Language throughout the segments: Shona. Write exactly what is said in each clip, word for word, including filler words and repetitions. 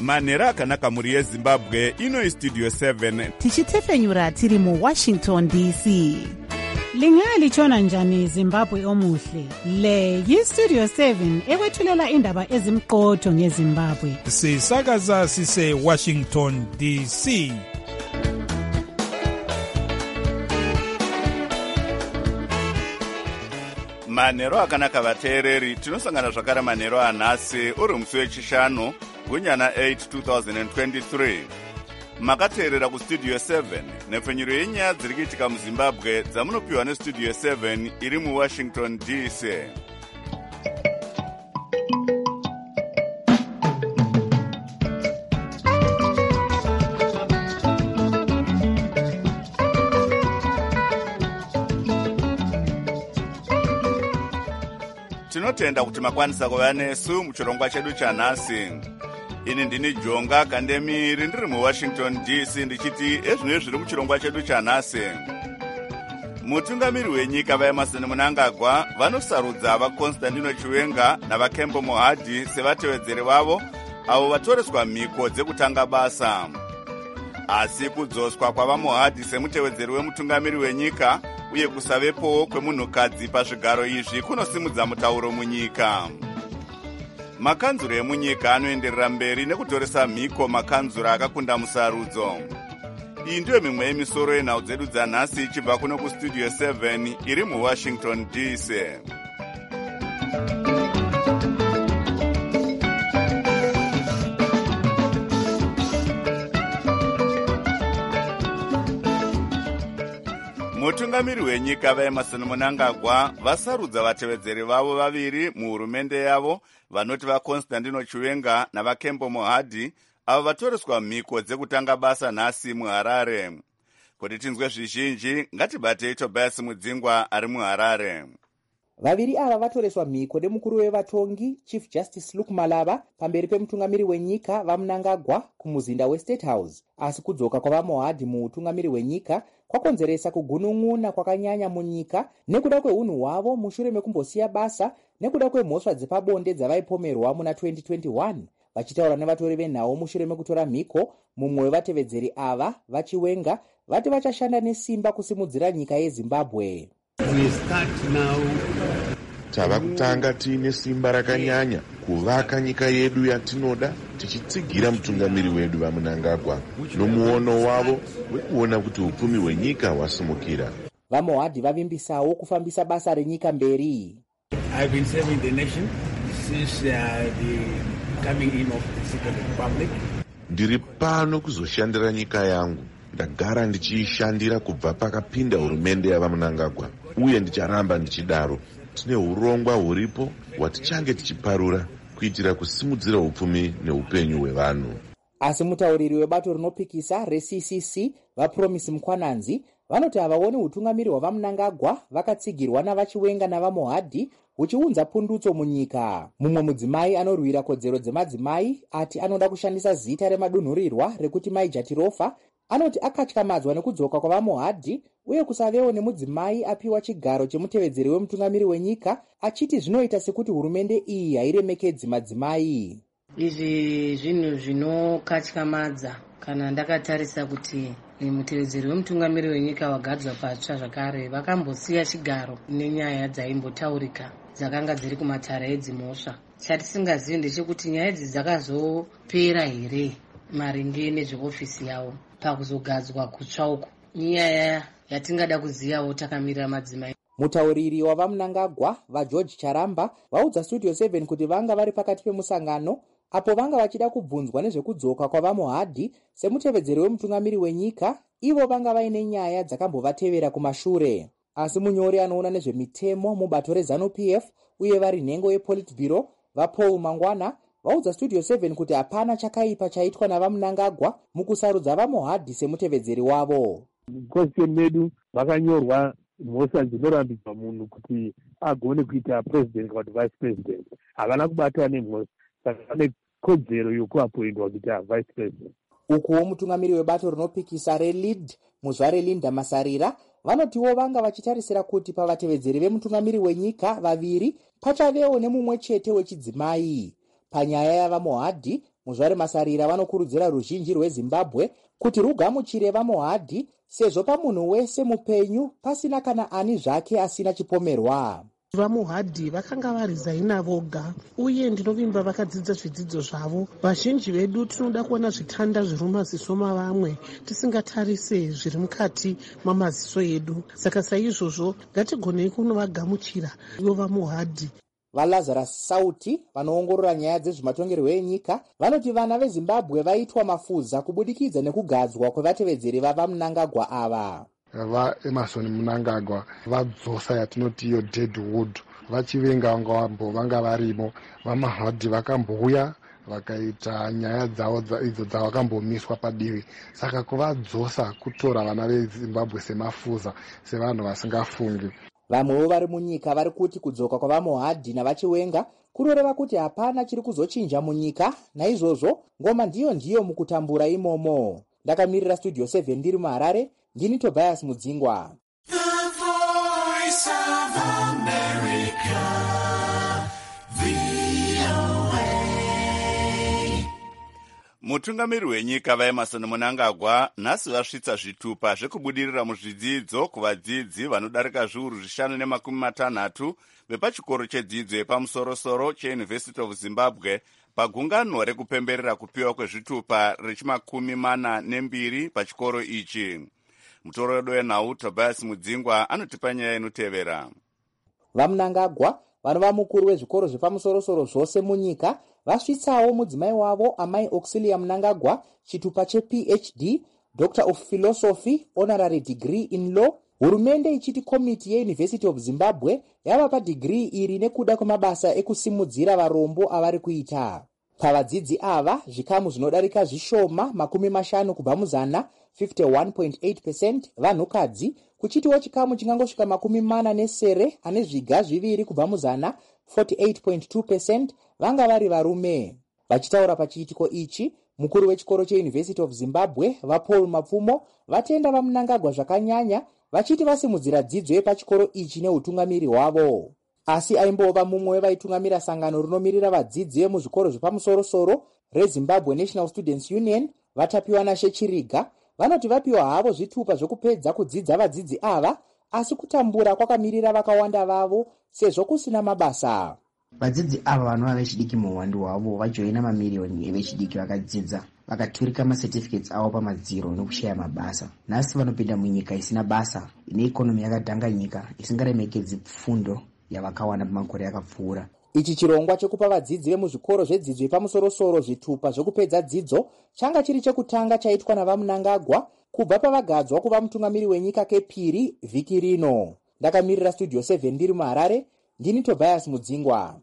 manhero akanaka mhuri yezimbabwe. Ino Studio seven tichitefenyura tiri muWashington D C. Lingalitshona njani Zimbabwe omuhle? Le yiStudio seven ekwethulela indaba ezimqotho ngeZimbabwe. Sisakaza sise Washington D C. manhero akanaka vateereri, tinosangana zvakare manhero anhasi uri musi wechishanu gunyana eight twenty twenty-three. Makateerera kuStudio seven nepfenyuro yenyaya dziri kuitika muZimbabwe dzamunopiwa neStudio seven iri muWashington D C. Tinotenda kuti makwanisa kuva nesu muchirongwa chedu chanhasi. Ini ndini Jonga Kandemiri ndiri muWashington D C ndichiti ezvino zviri muchirongwa chedu chanhasi. Mutungamiri wenyika vaEmmerson Mnangagwa vanosarudza vaConstantino Chiwenga navaKembo Mohadhi sevatevedzeri vavo avo vatoreswa mhiko dzekutanga basa. Asi kudzoswa kwavaMohadhi semutevedzeri wemutungamiri wenyika uye kusavepowo kwemunhukadzi pazvigaro izvi kunosimudza mutauro munyika. Makanzuro emunyika anoenderera mberi nekutoresa mhiko makanzuro akakunda musarudzo. Iyi ndiyo mimwe yemisoro yenhau dzedu dzanhasi ichibva kuno kuStudio seven iri muWashington D C. Mutungamiri wenyika vaEmmerson Mnangagwa vasarudza vatevedzeri vavo vaviri muhurumende yavo vanoti vaConstantino Chiwenga navaKembo Mohadhi avo vatoreswa mhiko dzekutanga basa nhasi muHarare. Kuti tinzwe zvizhinji ngatibatei Tobias Mudzingwa ari muHarare. Vaviri ava vatoreswa mhiko nemukuru wevatongi Chief Justice Luke Malava pamberi pemutungamiri wenyika vaMnangagwa kumuzinda weState House. Asi kudzoka kwavaMohadhi muutungamiri wenyika kwakonzeresa kugunun'una kwakanyanya munyika nekuda kweunhu hwavo mushure mekumbosiya basa nekuda kwemhosva dzepabonde dzavaipomerwa muna twenty twenty-one. Vachitaura nevatori venhau mushure mekutora mhiko, mumwe wevatevedzeri ava vaChiwenga vati vachashanda nesimba kusimudzira nyika yeZimbabwe. Tava kutanga tiine simba rakanyanya kuvaka nyika yedu yatinoda tichitsigira mutungamiri wedu vaMnangagwa nomuono wavo wekuona kuti upfumi hwenyika hwasimukira. VaMohadhi vavimbisawo kufambisa basa renyika mberi. I've been serving the nation since uh, the coming in of the Second Republic. Ndiri pano kuzoshandira nyika yangu. Ndagara ndichiishandira kubva pakapinda hurumende yavaMnangagwa uye ndicharamba ndichidaro. Tine urongwa huripo hwatichange tichiparura kuitira kusimudzira upfumi neupenyu hwevanhu. Asi mutauriri webato rinopikisa reC C C vaPromise Mkwananzi vanoti havaoni utungamiri hwavaMnangagwa vakatsigirwa navaChiwenga navaMohadhi huchiunza pundutso munyika. Mumwe mudzimai anorwira kodzero dzemadzimai ati anoda kushandisa zita remadunhurirwa rekuti Mai Jatirofa anoti akatyamadzwa nekudzoka kwavaMohadhi uye kusavewo nemudzimai apiwa chigaro chemutevedzeri wemutungamiri wenyika, achiti zvinoita sekuti hurumende iyi hairemekedzi madzimai. Izvi zvinhu zvinokatyamadza kana ndakatarisa kuti mutevedzeri wemutungamiri wenyika wagadzwa patsva zvakare vakambosiya chigaro nenyaya dzaimbotaurika dzakanga dziri kumatara edzimhosva. Chatisingazivi ndechekuti nyaya idzi dzakazopera here maringe nezveofisi yavo pakuzogadzwa kutsva uku. Nyaya yatingada kuziyawo takamirira madzimai. Mutauriri wavaMnangagwa vaGeorge Charamba vaudza Studio seven kuti vanga vari pakati pemusangano apo vanga vachida kubvunzwa nezvekudzoka kwavaMohadhi semutevedzeri wemutungamiri wenyika, ivo vanga vaine nyaya dzakambovatevera kumashure. Asi munyori anoona nezvemitemo mubato reZANU-P F uye vari nhengo yePolitburo vaPaul Mangwana vaudza Studio seven kuti hapana chakaipa chaitwa navaMnangagwa mukusarudza vaMohadhi semutevedzeri wavo. Constitution medu vakanyorwa mhosva dzinorambidzwa munhu kuti agone kuita president kana vice president. Havana kubata nemhosva saka vane kodzero yokuapoindwa kuita vice president. Ukuwo mutungamiri webato rinopikisa reLead muzvare Linda Masarira vanotiwo vanga vachitarisira kuti pavatevedzeri vemutungamiri wenyika vaviri pachavewo nemumwe chete wechidzimai. Panyaya yavaMohadhi, muzvare masarira vanokurudzira ruzhinji rwezimbabwe kuti rugamuchire vamohadhi sezvo pamunhu wese mupenyu pasina kana ani zvake asina chipomerwa. vamohadhi vakanga varizaina voga uye ndinovimba vakadzidza zvidzidzo zvavo. Vazhinji vedu tinoda kuona zvitanda zviri mumaziso mavamwe tisingatarise zviri mukati mamaziso edu. Saka saizvozvo ngatigonei kunovagamuchira ivo vamohadhi. VaLazarus Sauti vanoongorora nyaya dzezvematongerwo enyika vanoti vana vezimbabwe vaitwa mafuza kubudikidza nekugadzwa kwevatevedzeri vavamunangagwa ava. vaEmerson Mnangagwa vadzosa yatinoti iyo deadwood, vachivenga vanga vambo vanga varimo. Vamahadhi vakambouya vakaita nyaya dzavo idzo dzavakambomiswa padivi, saka kuvadzosa kutora vana vezimbabwe semafuza, sevanhu vasingafungi. Vamwewo vari munyika vari kuti kudzoka kwavamohadhi navachiwenga kunoreva kuti hapana chiri kuzochinja munyika, naizvozvo ngoma ndiyo ndiyo mukutambura imomo. Ndakamirira studio seven ndiri muHarare, ndini Tobias Mudzingwa. Mutungamiri wenyika vaEmerson Mnangagwa nhasi vasvitsa zvitupa zvekubudirira muzvidzidzo kuvadzidzi vanodarika zviuru zvishanu nemakumi matanhatu vepachikoro chedzidzo yepamusorosoro cheUniversity of Zimbabwe pagungano rekupemberera kupiwa kwezvitupa rechimakumi mana nembiri pachikoro ichi. Mutorodo wenhau Tobias Mudzingwa anotipa nyaya inotevera. VaMnangagwa vanova mukuru wezvikoro zvepamusorosoro zvose munyika vasvitsawo mudzimai wavo amai Auxilia Mnangagwa chitupa chePhD, Doctor of Philosophy, Honorary Degree in Law. Hurumende ichiti komiti yeUniversity of Zimbabwe yavapa degree iri nekuda kwemabasa ekusimudzira varombo avari kuita. Pavadzidzi ava zvikamu zvinodarika zvishoma makumi mashanu kubva muzana fifty-one point eight percent vanhukadzi, kuchitiwo chikamu chingangosvika makumi mana nesere ane zviga zviviri kubva muzana forty-eight point two percent vanga vari varume. Vachitaura pachiitiko ichi, mukuru wechikoro cheUniversity of Zimbabwe vaPaul Mapfumo vatenda vaMnangagwa zvakanyanya, vachiti vasimudzira dzidzo yepachikoro ichi neutungamiri hwavo. Asi aimbova mumwe wevaitungamira sangano rinomirira vadzidzi vemuzvikoro zvepamusorosoro reZimbabwe National Students Union, vatapiwa naShe Chiriga, vanoti vapiwa havo zvitupa zvekupedza kudzidza vadzidzi ava, asi kutambura kwakamirira vakawanda vavo sezvo kusina mabasa. Vadzidzi ava vanova vechidiki muhwando hwavo vajoina mamiriyoni evechidiki vakadzidza, vakaturika macertificates avo pamadziro nokushaya mabasa. Nhasi vanopinda munyika isina basa, ine ikonomi yakadhanga nyika isingaremekedzi fundo yavakawana pamakore akapfuura. Ichi chirongwa chekupa vadzidzi vemuzvikoro zvedzidzo yepamusorosoro zvitupa zvekupedza dzidzo changa chiri chekutanga chaitwa navaMnangagwa kubva pavagadzwa kuva mutungamiri wenyika kepiri vhiki rino. Ndakamirira studio seven ndiri muHarare, ndini Tobias Mudzingwa.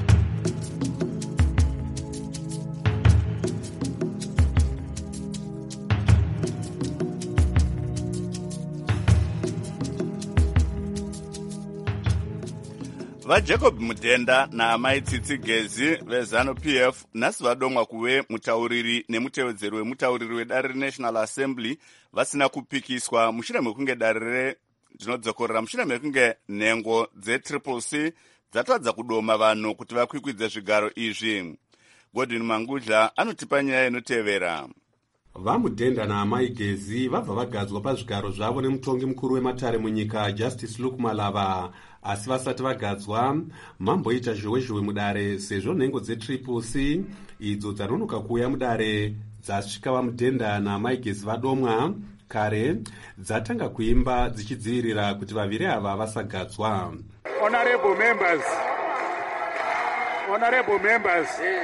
VaJacob Mudhenda naamai Tsitsigezi veZanu-P F nhasi vadomwa kuve mutauriri nemutevedzeri wemutauriri wedare reNational Assembly vasina kupikiswa mushure mekunge dare rinodzokorera mushure mekunge nhengo dzeTriple C dzatadza kudoma vanhu kuti vakwikwidze zvigaro izvi. Godwin Mangudla anotipa nyaya inotevera. VaMudhenda naamai Gezi vabva vagadzwa pazvigaro zvavo nemutongi mukuru wematare munyika Justice Luke Malava, asi vasati vagadzwa mamboita zhowezhowe mudare sezvo nhengo dzeTriple C idzo dzanonoka kuuya mudare dzasvika VaMudhenda naamai Gezi vadomwa kare dzatanga kuimba dzichidzivirira kuti vaviri ava vasagadzwa. Honorable members, honorable members,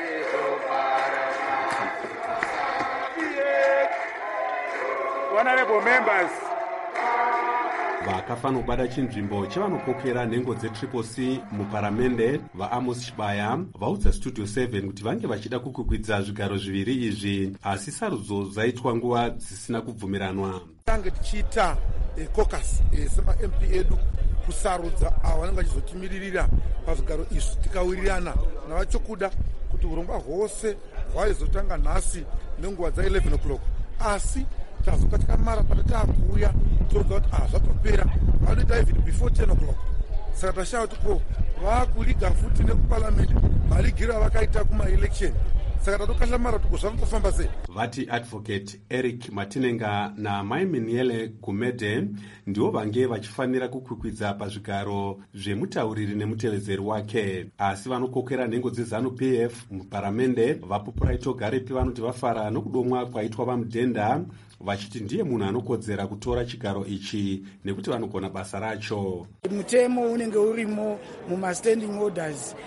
honorable members, vakafanira kubada chinzvimbo chevanokokera nhengo dzeTriple C muparamende vaAmos Chibaya vaudza Studio seven kuti vange vachida kukwikwidza zvigaro zviviri izvi, asi sarudzo dzaitwa nguva dzisina kubvumiranwa. Tange tichiita caucus sema-M P edu kusarudza avo vanenge vachizotimiririra pazvigaro izvi tikawirirana navachokuda kuti urongwa hwose hwaizotanga nhasi nenguva dza-eleven o'clock, asi tazoka takamara pata taakuuya torodza kuti ah zvatopera vanoita even before ten o'clock. Saka tashaya kuti ko vaakuliga futi nekuparliament maligiro avakaita kumaelection saka tatokashambara tuko zvavangofamba sei. Vati advocate Eric Matinenga naMai Miniele Gumede ndivo vange vachifanira kukwikwidza pazvigaro zvemutauriri nemutevedzeri wake, asi vanokokera nhengo dzezanu P F muparamende vapupuraito Garepi vanoti vafara nokudomwa kwaitwa vamudhenda, vachiti ndiye munhu anokodzera kutora chigaro ichi nekuti vanogona basa racho. Mutemo unenge urimo mumastanding orders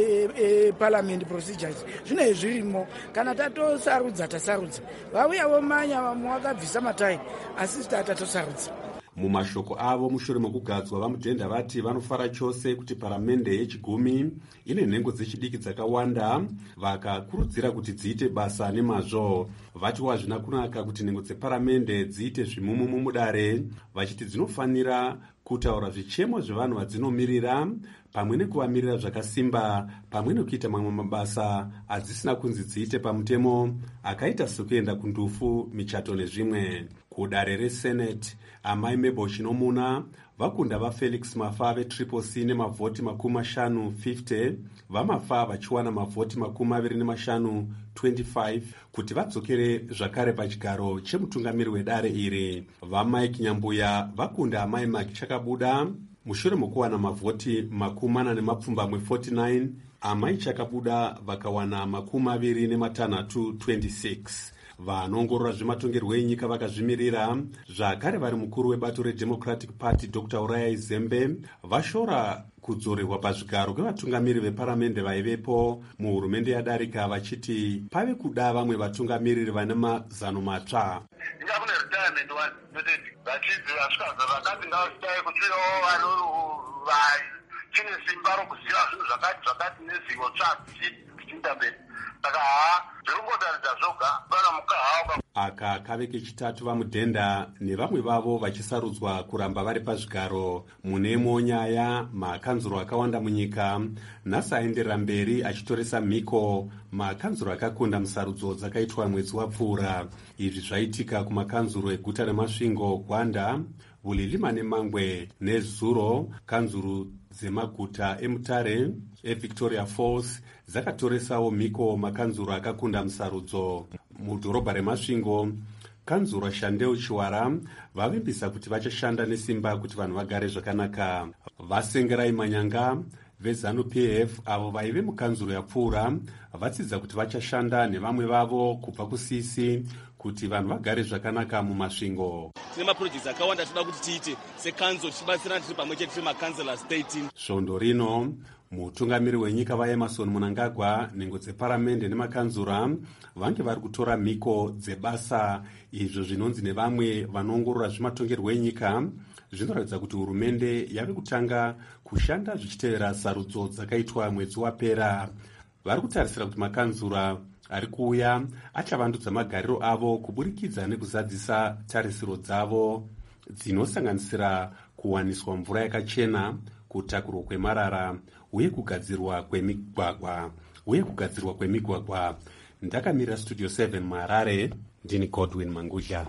eparliament procedures zvine zvirimo, kana tatosarudza tasarudza, vauya vomanya vamwe vakabvisa matai asi tatatosarudza. Mumashoko avo mushure mokugadzwa vamudhenda vati vanofara chose kuti paramende yechigumi ine nhengo dzechidiki dzakawanda, vakakurudzira kuti dziite basa nemazvo. Vati wazvina kunaka kuti nhengo dzeparamende dziite zvimumumu mudare, vachiti dzinofanira kutaura zvichemo zvevanhu vadzinomirira pamwe nekuvamirira zvakasimba, pamwe nekuita mamwe mabasa adzisina kunzi dziite pamutemo akaita sekuenda kundufu, michato nezvimwe. Kudare resenate Amai Mebo Chinomuna vakunda vaFelix Mafa veTriple C nemavhoti makumi mashanu fifty, vamafa vachiwana mavhoti makumi maviri nemashanu twenty-five kuti vadzokere zvakare pachigaro chemutungamiri wedare iri. VaMike Nyambuya vakunda Amai Maki Chakabuda mushure mokuwana mavhoti makumi mana nemapfumbamwe forty-nine, Amai Chakabuda vakawana makumi maviri nematanhatu twenty-six. Vanongorora zvematongerwo enyika vakazvimirira zvakare vari mukuru webato reDemocratic Party Doctor Uraya Zembe vashora kudzorerwa pazvigaro kwevatungamiri veparamende vaivepo muhurumende yadarika, vachiti pave kuda vamwe vatungamiriri vane mazano matsva. Ingakune retirement one noteti vachidzi vasvikaza vakati ngavasidaye kutsvirawo vanhu vachine simba rokuziva zvinhu zvakati zvakati nezivo tsvadzi kuchiinda mberi. Saka haa zviringotaridza zvoga pana mukaha. Aka kave kechitatu vamudhenda nevamwe vavo vachisarudzwa kuramba vari pazvigaro munemo nyaya makanzuro akawanda munyika. Nhasi aenderera mberi achitoresa mhiko makanzuro akakunda musarudzo dzakaitwa mwedzi wapfuura. Izvi zvaitika kumakanzuro eguta remasvingo, Gwanda, Bulilima neMangwe neZuro. Kanzuro dzemaguta eMutare, eVictoria Falls dzakatoresawo mhiko makanzuro akakunda musarudzo. Mudhorobha remasvingo, kanzuro Shandeu Chiwara vavimbisa kuti vachashanda nesimba kuti vanhu vagare zvakanaka. Vasengerai Manyanga vezanu P F avo vaive mukanzuro yapfuura vatsidza kuti vachashanda nevamwe vavo kubva kusisi kuti vanhu vagare zvakanaka mumasvingo. Tine mapurojekti akawanda toda kuti tiite sekanzo tichibatsirana tiri pamwe chete tiri makanselas thirteen. Svondo rino mutungamiri wenyika vaEmerson Mnangagwa, nhengo dzeparamende nemakanzura vange vari kutora mhiko dzebasa, izvo zvinonzi nevamwe vanoongorora zvematongerwo enyika zvinoratidza kuti hurumende yave kutanga kushanda zvichitevera sarudzo dzakaitwa mwedzi wapera. Vari kutarisira kuti makanzura ari kuuya achavandudza magariro avo kuburikidza nekuzadzisa tarisiro dzavo dzinosanganisira kuwaniswa mvura yakachena, kutakurwa kwemarara uye kugadzirwa kwemigwagwa uye kugadzirwa kwemigwagwa. Ndakamira Studio seven muHarare, ndini Godwin Mangudya.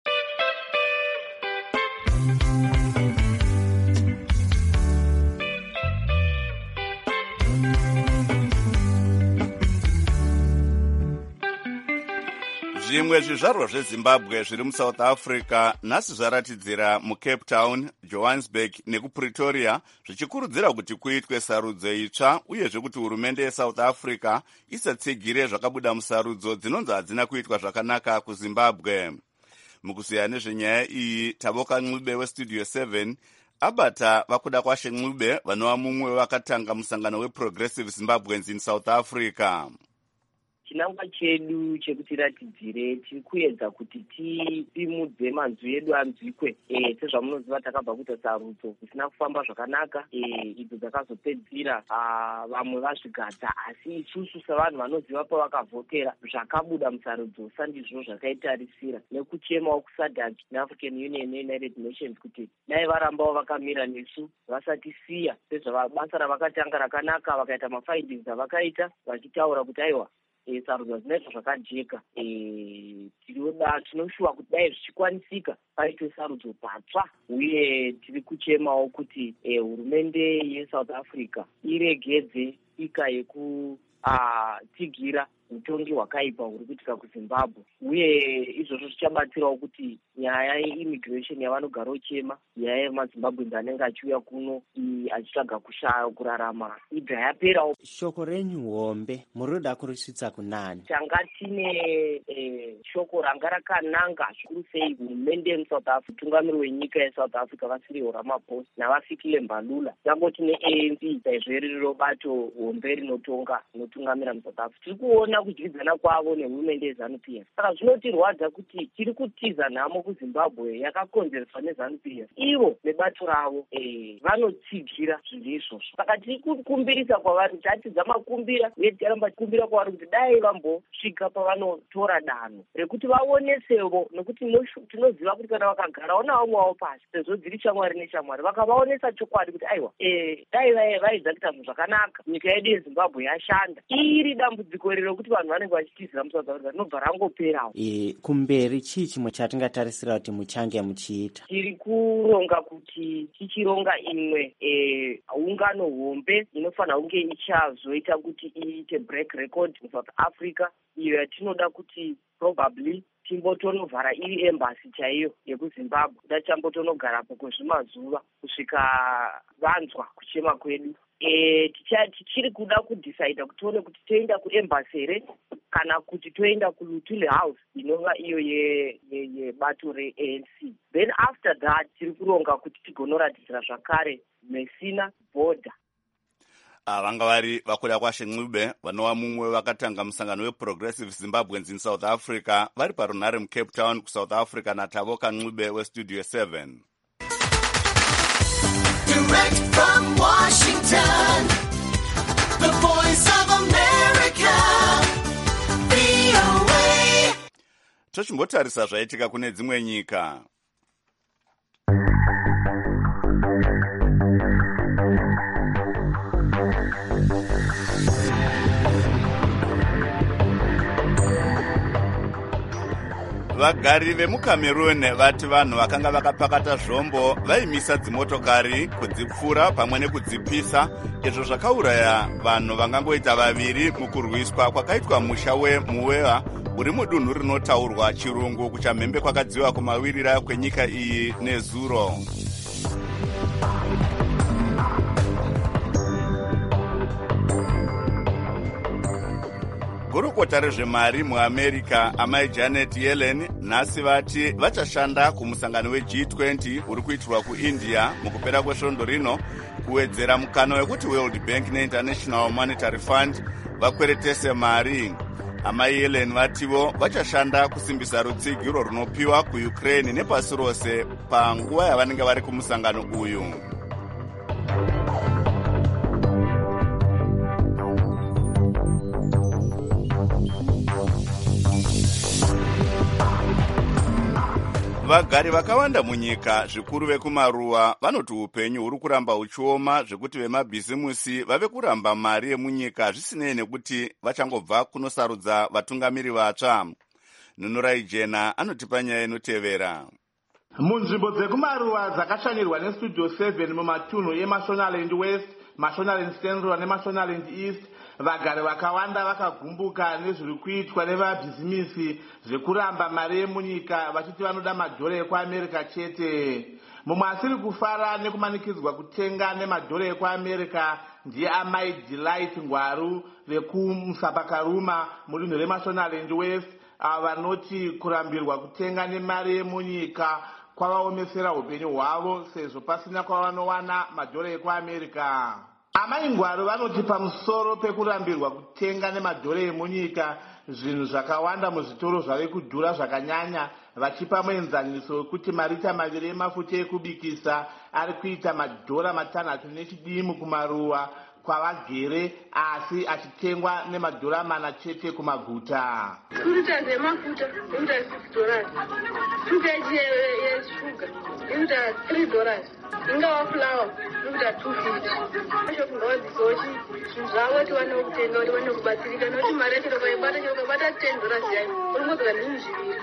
Zvimwe zvizvarwa zveZimbabwe zviri muSouth Africa nhasi zvaratidzira muCape Town, Johannesburg nekuPretoria zvichikurudzira kuti kuitwe sarudzo itsva uyezve kuti hurumende yeSouth Africa isatsigire zvakabuda musarudzo dzinonzi hadzina kuitwa zvakanaka kuZimbabwe. Mukusiyana nezvenyaya iyi, Tavoka Ncube weStudio seven abata vakuda kwashe Ncube vanova mumwe vakatanga musangano weProgressive Zimbabweans in South Africa. Chinangwa chedu chekutiratidzire tiri kuedza kuti tipimudze manzwi edu anzwikwe. Eh, sezvamunoziva takabva kuita sarudzo dzisina kufamba zvakanaka, eh, idzo dzakazopedzira vamwe vazvigadza, asi isusu savanhu vanoziva pavakavhotera zvakabuda musarudzo sandizvo zvakaitarisira, nekuchemawo kuSADC neAfrican Union neUnited Nations kuti dai varambawo vakamira nesu vasatisiya sezvabasa ravakatanga rakanaka, vakaita mafindings avakaita vachitaura kuti aiwa E, sarudzo dzinoitwa zvakajeka. E, tinoda tinoshuwa kuti dai zvichikwanisika paitwe sarudzo patsva, uye tiri kuchemawo kuti e, hurumende yeSouth Africa iregedze ika yekutigira utongi hwakaipa huri kuitika kuzimbabwe, uye izvozvo zvichabatsirawo kuti nyaya yeimmigration yavanogara uchema, nyaya yemazimbabwenzi anenge achiuya kuno achitsvaga kurarama ibva yaperawo. Shoko renyu hombe muroda kurisvitsa kunani? Tanga tine eh, shoko ranga rakananga zvikuru sei hurumende yemusouth africa, mutungamiri wenyika yeSouth Africa Vasiriyo Ramaphosa navafikile Mbalula, tangoti ne-A N C saizvo bato hombe rinotonga rinotungamira muSouth Africa. Tiri kuona kudyidzana kwavo nehurumende yeZANU P F. Saka zvinotirwadza kuti tiri kutiza nhamo kuZimbabwe yakakonzerwa neZANU P F. Ivo nebato ravo eh, vanotsigira zvinhu izvozvo. Saka tiri kukumbirisa kwavari, tatidza makumbira uye ticharamba kumbira kwavari kuti dai vambosvika pavanotora danho rekuti vaonesevo, nekuti tinoziva kuti kana vakagarawo navo mwavo pasi sezvo dziri shamwari neshamwari vakavaonesa chokwadi kuti aiwa eh, dai vaidza kuita zvinhu zvakanaka, nyika yedu yeZimbabwe yashanda, iri dambudziko rero kuti vanhu vanenge vachitizira muSouth Africa rinobva rangoperawo. E, kumberi chii chimwe chatingatarisira kuti muchange muchiita? Tiri kuronga kuti tichironga imwe e, ungano hombe inofanira kunge ichazoita kuti iite break record muSouth Africa, iyo yatinoda kuti probably timbotonovhara iri embassy chaiyo yekuZimbabwe, kuda chambotonogarapo kwezvimazuva kusvika vanzwa kuchema kwedu. E, tichiri kuda kudhisaida kuti tione kuti toenda kuembassy here kana kuti toenda kuLutule House inonga iyo yebato re-A N C. Then after that tiri kuronga kuti tigonoratidzira zvakare Messina border. Vanga vari vakwira kwashe Ncube vanova mumwe vakatanga musangano weProgressive Zimbabweans in South Africa vari parunhare muCape Town kuSouth Africa naTavoka Ncube weStudio seven. Direct from Washington, the voice of America, V O A. Tochimbotarisa zvaitika kune dzimwe nyika. Vagari vemuCameroon vati vanhu vakanga vakapakata zvombo vaimisa dzimotokari kudzipfura pamwe nekudzipisa, izvo zvakauraya vanhu vangangoita vaviri mukurwiswa kwakaitwa musha weMuwewa uri mudunhu rinotaurwa chirungu kuchamhembe kwakadziwa kumawirira kwenyika iyi neZuro. Gurukota rezvemari muAmerica amai Janet Yellen nhasi vati vachashanda kumusangano weG twenty uri kuitirwa kuIndia mukupera kwesvondo rino kuwedzera mukano wekuti World Bank neInternational Monetary Fund vakweretese mari. Amai Yellen vativo vachashanda kusimbisa rutsigiro runopiwa kuUkraine nepasi rose panguva yavanenge vari kumusangano uyu. Vagari vakawanda munyika zvikuru vekumaruwa vanoti upenyu huri kuramba uchioma zvekuti vemabhizimusi vave kuramba mari yemunyika zvisinei nekuti vachangobva kunosarudza vatungamiri vatsva. Nunurai Jena anotipa nyaya inotevera. Munzvimbo dzekumaruwa dzakashanyirwa neStudio seven mumatunhu eMashonaland West, Mashonaland Central neMashonaland East, vagari vakawanda vakagumbuka nezviri kuitwa nevabhizimisi zvekuramba mari yemunyika vachiti vanoda madhora ekuAmerica chete. Mumwe asiri kufara nekumanikidzwa kutenga nemadhora ekuAmerica ndiye amai Delight Ngwaru vekuMusapakaruma mudunhu reMashonaland West, ava vanoti kurambirwa kutenga nemari yemunyika kwavaomesera upenyu hwavo sezvo pasina kwavanowana madhora ekuAmerica. Amai Ngwaru vanoti pamusoro pekurambirwa kutenga nemadhora emunyika zvinhu zvakawanda muzvitoro zvave kudhura zvakanyanya, vachipa muenzaniso wekuti marita maviri emafuta ekubikisa ari kuita madhora matanhatu nechidimu kumaruwa kwavagere, asi achitengwa nemadhora mana chete kumaguta. Kuruta zvemafuta inoita six dollars, shuga yeshuga inoita three dollars, ingava flour inoita two fifty. Asho kungawadzisochi zvinhu zvavo kuti vane kutenga kuti vane kubatsirika, nokuti mari yacho ukaibata chero ukabata ten dollars yayo unombodzwa zvinhu zviviri.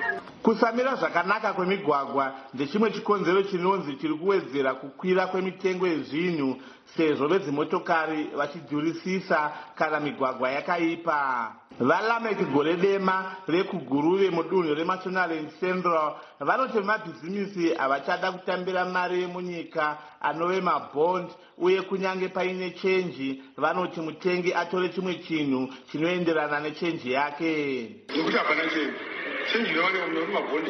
Kusamira zvakanaka kwemigwagwa ndechimwe chikonzero chinonzi chiri kuwedzera kukwira kwemitengo yezvinhu sezvo vedzimotokari vachidhurisisa kana migwagwa yakaipa. Valamek gore dema rekuguruve mudunhu reMashonaland Central vanoti vemabhizimisi havachada kutambira mari yemunyika anove mabond, uye kunyange paine chenji vanoti mutengi atore chimwe chinhu chinoenderana nechenji yake. Nekuti hapana chenji. Chenji inowanikwa mune mabhondi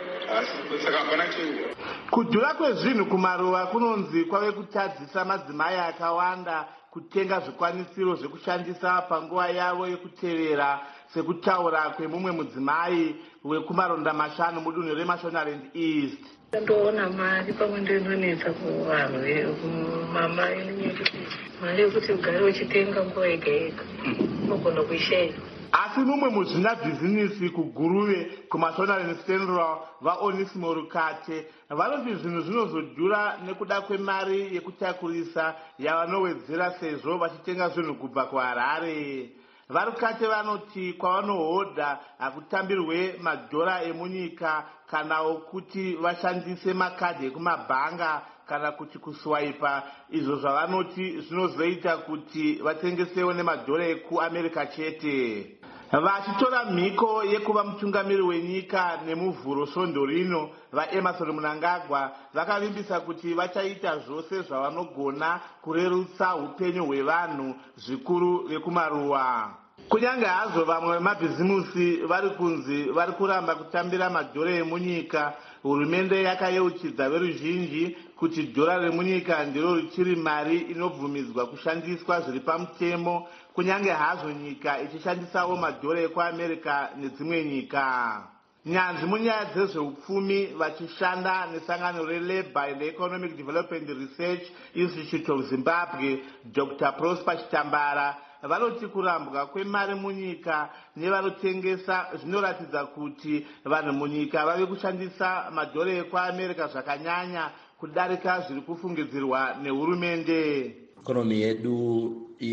asi saka hapana chenji. Kudhura kwezvinhu kumaruva kunonzi kwave kutadzisa madzimai akawanda kutenga zvikwanisiro zvekushandisa panguva yavo yekutevera, sekutaura kwemumwe mudzimai wekumaronda mashanu mudunhu reMashonaland East. Ndoona mari pamwe ndinonetsa kuvanhu kumamai nenyekuti mari yekuti ugare uchitenga nguva yega yega unogona kuishaya. Asi mumwe muzvina bhizinisi kuguruve kuMashonaland Central vaOnesimo Rukate vanoti zvinhu zvinozodhura nekuda kwemari yekutakurisa yavanowedzera sezvo vachitenga zvinhu kubva kuHarare. Varukate vanoti kwavanohodha hakutambirwe madhora emunyika kana kuti vashandise makadhi ekumabhanga kana kuti kuswaipa, izvo zvavanoti zvinozoita kuti vatengesewo nemadhora ekuAmerica chete. Vachitora mhiko yekuva mutungamiri wenyika nemuvhuro svondo rino, vaEmerson Mnangagwa vakavimbisa kuti vachaita zvose zvavanogona kurerutsa upenyu hwevanhu zvikuru vekumaruwa. Kunyange hazvo vamwe vemabhizimusi vari kunzi vari kuramba kutambira madhora emunyika, hurumende yakayeuchidza veruzhinji kuti dhora remunyika ndiro richiri mari inobvumidzwa kushandiswa zviri pamutemo, kunyange hazvo nyika ichishandisawo madhora ekuAmerica nedzimwe nyika. Nyanzvi munyaya dzezveupfumi vachishanda nesangano reLabour and Economic Development Research Institute of Zimbabwe, Doctor Prosper Chitambara vanoti kurambwa kwemari munyika nevanotengesa zvinoratidza kuti vanhu munyika vave kushandisa madhora ekuAmerica zvakanyanya kudarika zviri kufungidzirwa nehurumende. Economy yedu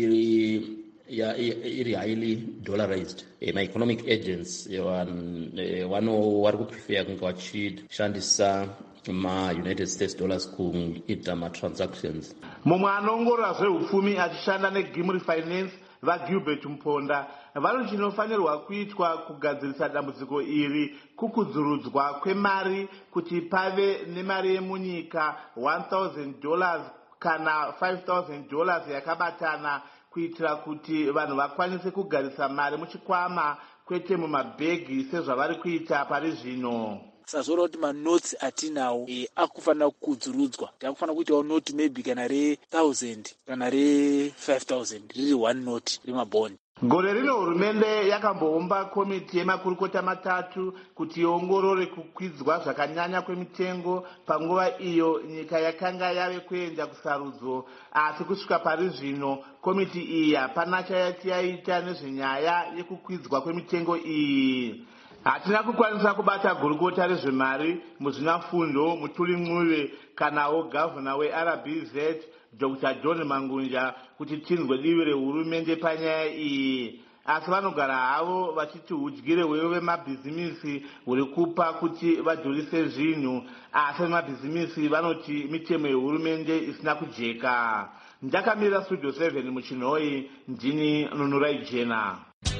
iri ya iri highly dollarized. Ma economic agents wano vari kuprefer kunge vachishandisa ma-United States dollars kuita ma-transactions. Mumwe anongorora zveupfumi achishanda neGimri Finance vaGilbert Mponda vanoti chinofanirwa kuitwa kugadzirisa dambudziko iri kukudzurudzwa kwemari kuti pave nemari yemunyika one thousand dollars kana five thousand dollars yakabatana, kuitira kuti vanhu vakwanise kugarisa mari muchikwama kwete mumabhegi sezvavari kuita pari zvino. Sazora kuti manotsi atinawo e, akufanira kudzurudzwa. Takufanira kuitawo noti maybe kana re thousand kana re five thousand riri one note remabhondi. Gore rino hurumende yakamboumba komiti yemakurukota matatu kuti iongorore kukwidzwa zvakanyanya kwemitengo panguva iyo nyika yakanga yave kuenda kusarudzo, asi kusvika pari zvino komiti iyi hapana chayati yaita nezvenyaya yekukwidzwa kwemitengo iyi. Hatina kukwanisa kubata gurukota rezvemari, muzvinafundo Mutuli Mnuve kanawo gavhana weR B Z Doctor John Mangunja kuti tinzwe divi rehurumende panyaya iyi, asi vanogara havo vachiti udyire hwevo vemabhizimisi huri kupa kuti vadhurise zvinhu, asi vemabhizimisi vanoti mitemo yehurumende isina kujeka. Ndakamirira Studio seven muchinhoi, ndini Nunurai Jena.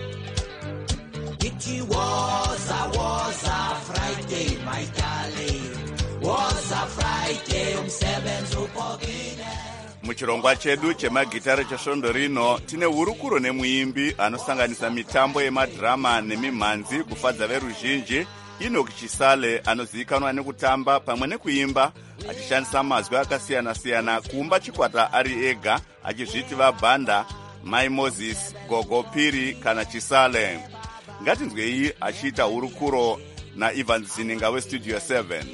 It was a, was a Friday, my darling. Was a Friday, um seven upogine. Muchirongwa chedu chemagitare chesvondo rino tine hurukuro nemuimbi anosanganisa mitambo yemadhirama nemimhanzi kufadza veruzhinji. Enoch Chisale anozivikanwa nekutamba pamwe nekuimba achishandisa mazwi akasiyana-siyana kuumba chikwata ari ega achizviti vabhanda, Mai Moses, Gogo Piri kana Chisale. Ngatinzwei achiita hurukuro naIvan Zininga weStudio seven.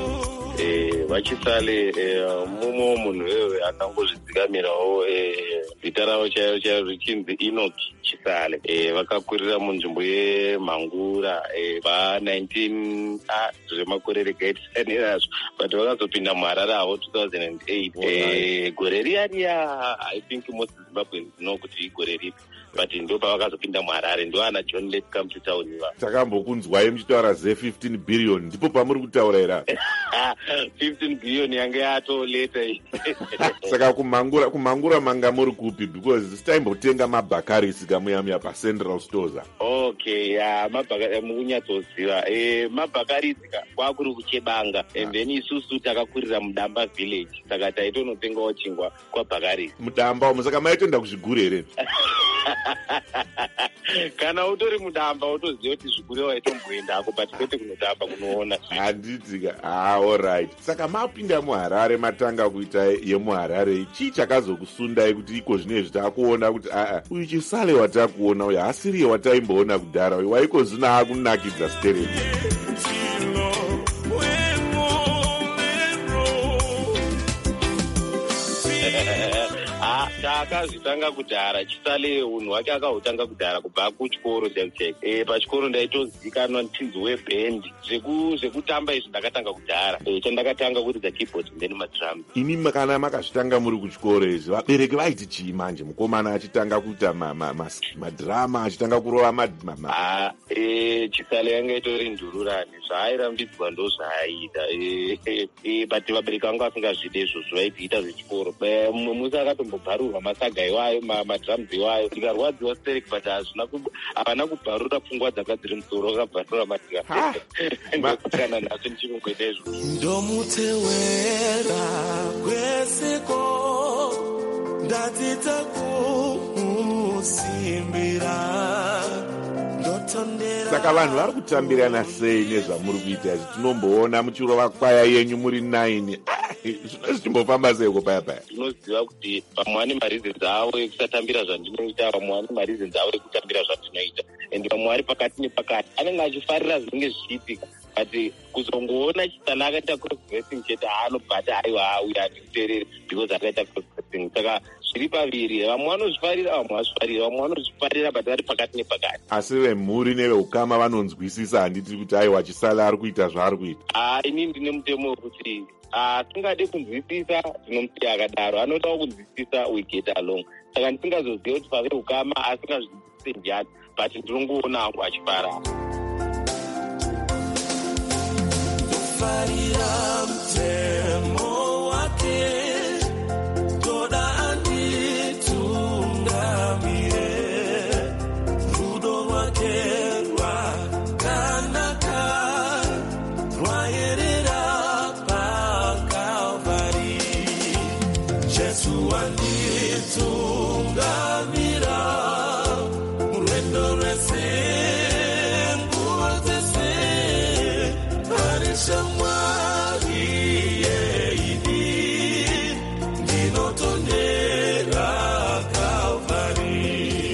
Vachisale mumo munhu wewe akangozvidzikamirawo zita ravo chaivo chaivo richinzi Enoch Chisale. E, vakakurira munzvimbo yemhangura e, pa nineteen ah zvemakore regaitsani nazvo but vakazopinda muharare havo two thousand eight. E, gore riya riya I think most Zimbabweans know kuti igore ripi but ndo pavakazopinda muharare ndo ana John Lake come to town iva. Takambokunzwai muchitaura ze fifteen billion ndipo pamuri kutaura era fifteen billion yange yatoleta saka kumhangura kumhangura manga muri kupi because sitaimbotenga mabhakaris kamuyamya pacentral stores. Okay, ya mabhakaris mukunyatsoziva e mabhakaris kwakuri kuchebanga and then isusu takakurira mudamba village saka taitonotengawo chingwa kwabhakaris mudamba umo saka maitoenda kuzvigure here kana utori mudamba utoziva kuti zvigure waitomboendako but kwete kunodamba kunoona handitika ah alright. Saka mapinda muharare matanga kuita yemuharare chii chakazokusundai kuti iko zvinezvi takuona kuti aa uyu Chisale watakuona uyu hasiriye wataimboona kudhara uyu waikozvina akunakidza stereo. takazvitanga kudhara Chisale unhu hwake akahutanga kudhara kubva kuchikoro chaiteke e, pachikoro ndaitozikanwa ntinzi webhendi zvekutamba izvi ndakatanga kudhara e, chandakatanga kuridza keyboard then madrum. Ini kana makazvitanga muri kuchikoro izvi vabereki vaiti chii manje mukomana achitanga kuita madrama achitanga kurova ma e, Chisale yanga itori ndururani zvaairambidzwa ndo zvaaita but vabereki vangu vasingazvide izvozvo vaitiita zvechikoro musi akatombobharurwa masaga iwayo madrums iwayo ndikarwadziwa sterek but havana kubharura pfungwa dzanga dziri musoro vakabharura matikakana naso ndichikungoita izvo ndomutewera kwesiko ndadzidza kumusimbira. Saka vanhu vari kutambirana sei nezvamuri kuita izvi? Tinomboona muchirova kwaya yenyu muri nine zvino zvichimbofamba seiko paya paya? Ndinoziva kuti vamwe vane mareasons avo ekusatambira zvandinoita, vamwe vane mareasons avo ekutambira zvandinoita, and vamwe vari pakati nepakati anenge achifarira zvinenge zvichiitika but kuzongoona Chisale akaita cross dressing chete anobvata aiwa auya andikuteerere because akaita cross dressing. Saka zviri paviri, vamwe vanozvifarira vamwe vazvifarira, vamwe vanozvifarira but vari pakati nepakati. Asi vemhuri neveukama vanonzwisisa handiti kuti aiwa Chisale ari kuita zvaari kuita? Ah, ini ndine mutemo wekuti tingade kunzwisisa tinomusiya akadaro, anodawo kunzwisisa we get along. Saka ndisingazoziva kuti paveukama asingazwisise njani but ndinongoona angu achifara. Farira mtemo wake toda anditungamire rudo wake rwakanaka rwaerera paKalvari. Jesu anditungamira murwendo rwese nguva dzese Shamwari yeini ndinotondera Kalvari.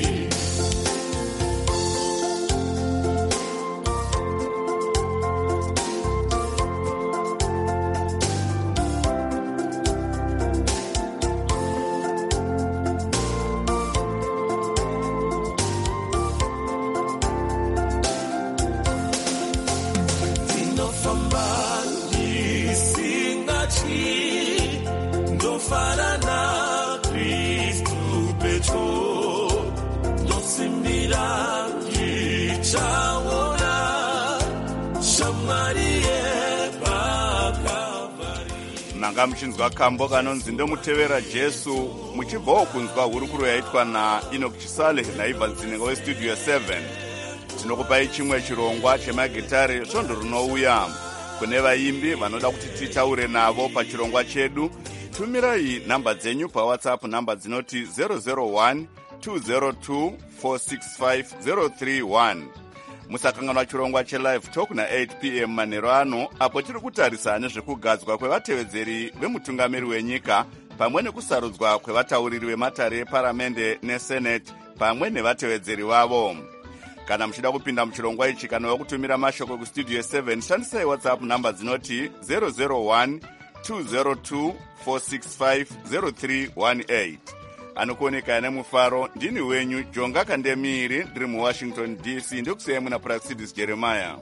Ndofarana Kristu Petro ndosimbira ndichaona shamwari yepaKalvari. manga muchinzwa kambo kanonzi ndomutevera Jesu, muchibvawo kunzwa hurukuro yaitwa naEnoch Chisale naibva nzinenga westudio seven. Tinokupai chimwe chirongwa chemagitari svondo rinouya. Kune vaimbi vanoda kuti titaure navo pachirongwa chedu, tumirai namba dzenyu pawhatsapp, namba dzinoti zero zero one two zero two four six five zero three one. Musakanganwa chirongwa chelive talk na eight p m manheru ano, apo tiri kutarisa nezvekugadzwa kwevatevedzeri vemutungamiri wenyika pamwe nekusarudzwa kwevatauriri vematare eparamende nesenate pamwe nevatevedzeri vavo. Kana muchida kupinda muchirongwa ichi kana wakutumira mashoko kustudio seven, shandisai whatsapp namba dzinoti zero zero one two zero two four six five zero three one eight. anokuoneka nemufaro. Ndini wenyu Jonga Kandemiri, ndiri muWashington D C, ndikusiya muna Praxidis Jeremiah.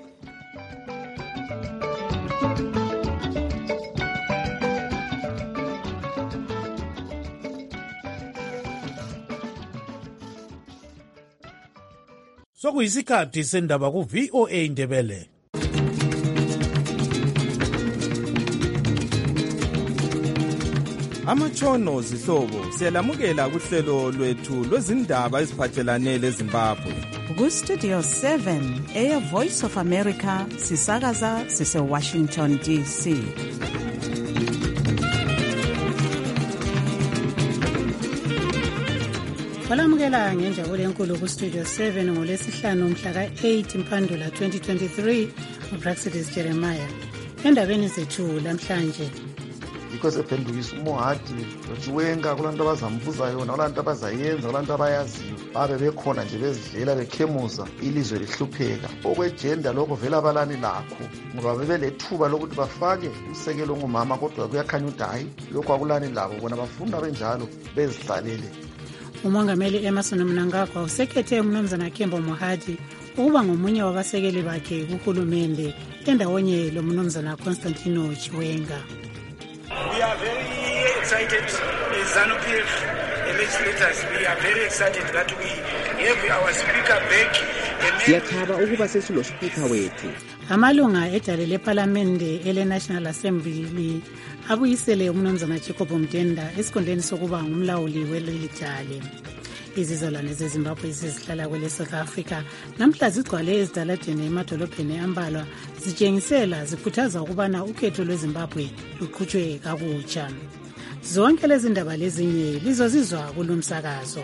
Sokuyisikhathi sendaba ku V O A Ndebele. Amatshono zihlobo siyalamukela kuhlelo lwethu lwezindaba eziphathelane leZimbabwe. Ku Studio seven Air Voice of America sisakaza sise Washington D C. Walamukela ngenjabulo enkulu ku Studio seven ngolesihlanu mhla ka eight Mpandula twenty twenty-three uPraxidis Jeremiah. Endabeni zethu lamhlanje yikho sephendukisa uMohadi noChiwenga kulanto abazambuza yona kulanto abazayenza kulanto abayaziyo babe bekhona nje bezidlela bekhemuza ilizwe lihlupheka okwejenda lokho vela abalani lakho ngoba bebelethuba lokuthi bafake umsekelo ngumama kodwa kuyakhanya ukuthi hayi lokho akulani labo bona bafunda benjalo bezihlalele. Umongameli Emmerson Mnangagwa usekhethe umnumzana Kembo Mohadi ukuba ngomunye wabasekeli bakhe kuhulumende endawonye lo mnumzana Constantino Chiwenga. We are very excited as ZANU-P F legislators. We are very excited that we have our speaker back. Siyathaba ukuba sesilo speaker wethu. Amalunga edale leParliamente ele National Assembly abuyisele umnumzana Jacob Mdenda esikhundleni sokuba ngumlawuli weleli dale. Izizolwane zeZimbabwe ezihlala kwele South Africa namhla zigcwale ezidaladeni emadolobheni ambalwa zitshengisela zikhuthaza ukubana ukhetho lweZimbabwe luqhutshwe kakutsha. Zonke lezi ndaba lezinye lizozizwa kulomsakazo.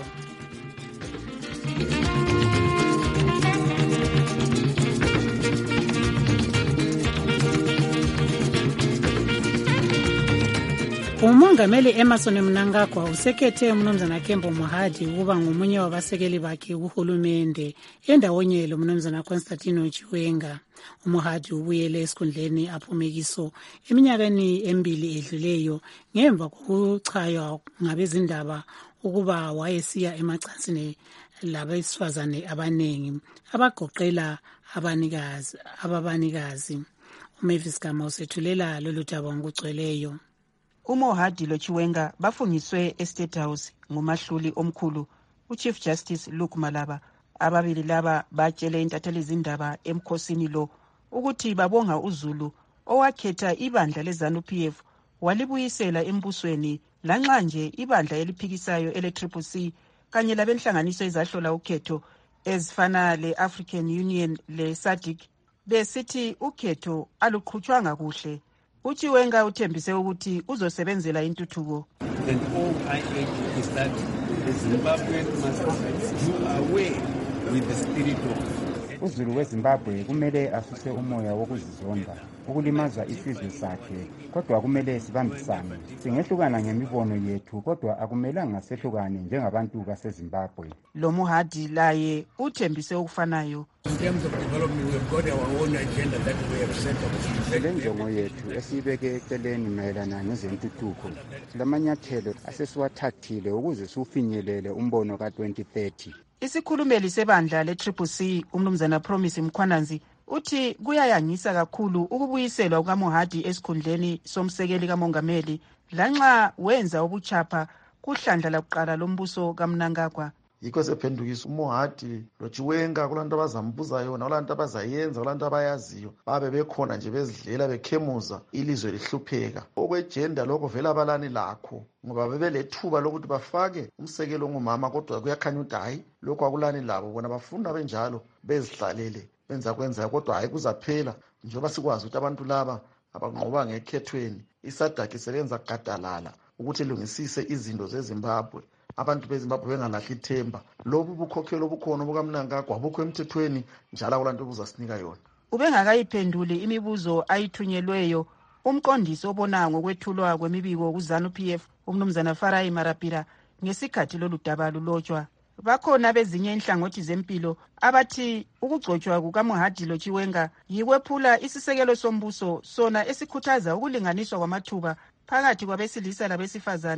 Umongameli Emmerson Mnangagwa usekhethe umnumzana Kembo Mohadi ukuba ngomunye wabasekeli bakhe kuhulumende endawonye lo mnumzana Constantino Chiwenga. uMohadi ubuyele esikhundleni aphumekiso eminyakeni embili edluleyo ngemva kokuchaywa ngabezindaba ukuba wayesiya emacansini labesifazane abanengi abagoqela abanikazi ababanikazi. uMavis Gama usethulela lolu daba ngokugcweleyo. uMohadi loChiwenga bafungiswe eState House ngumahluli omkhulu uChief Justice Luke Malaba. Ababili laba batshele intatheli izindaba emkhosini lo ukuthi babonga uZulu owakhetha ibandla leZANU-P F walibuyisela embusweni lanxa nje ibandla eliphikisayo ele-Triple C kanye labenhlanganiso ezahlola ukhetho ezifana le-African Union le-SADC besithi ukhetho aluqhutshwanga kuhle. uChiwenga uthembise ukuthi uzosebenzela intuthuko. And all I urge is that the Zimbabwean must do away with the spirit of uZulu weZimbabwe kumele asuse umoya wokuzizonda ukulimaza isizwe sakhe, kodwa kumele sibambisane. Singehlukana ngemibono yethu kodwa akumelanga sehlukane njengabantu baseZimbabwe. Lo Mohadi laye uthembise okufanayo. In terms of development, we've got our own agenda that we have set up. Le njongo yethu esibeke eceleni mayelana ngezentuthuko lamanyathelo asesiwathathile ukuze sifinyelele umbono ka twenty thirty. Isikhulumeli sebandla le-Triple C umnumzana Promise Mkhwananzi uthi kuyayangisa kakhulu ukubuyiselwa kukaMohadi esikhundleni somsekeli kamongameli lanxa wenza ubuchapha kuhlandla lakuqala lombuso kaMnangagwa. Yikho sephendukisa uMohadi loChiwenga kulanto abazambuza yona kulanto abazayenza kulanto abayaziyo babe bekhona nje bezidlela bekhemuza ilizwe lihlupheka. Okwejenda lokho vela abalani lakho ngoba bebelethuba lokuthi bafake umsekelo ngumama kodwa kuyakhanya ukuthi hayi lokho akulani labo bona bafunda benjalo bezihlalele benza kwenza kodwa hayi kuzaphela njengoba sikwazi ukuthi abantu laba abanqoba ngekhethweni iSADC isebenza gadalala ukuthi ilungisise izinto zeZimbabwe. Abantu beZimbabwe bengalahli ithemba lobu bukhokhelo obukhona bukaMnangagwa bukho emthethweni njalo kulanto buzasinika yona. Ubengakayiphenduli imibuzo ayithunyelweyo umqondisi obona ngokwethulwa kwemibiko kuZANU-P F umnumzana Farai Marapira ngesikhathi lolu daba lulotshwa. Bakhona bezinye inhlangothi zempilo abathi ukugcotshwa kukaMohadi loChiwenga yikwephula isisekelo sombuso sona esikhuthaza ukulinganiswa kwamathuba phakathi kwabesilisa labesifazane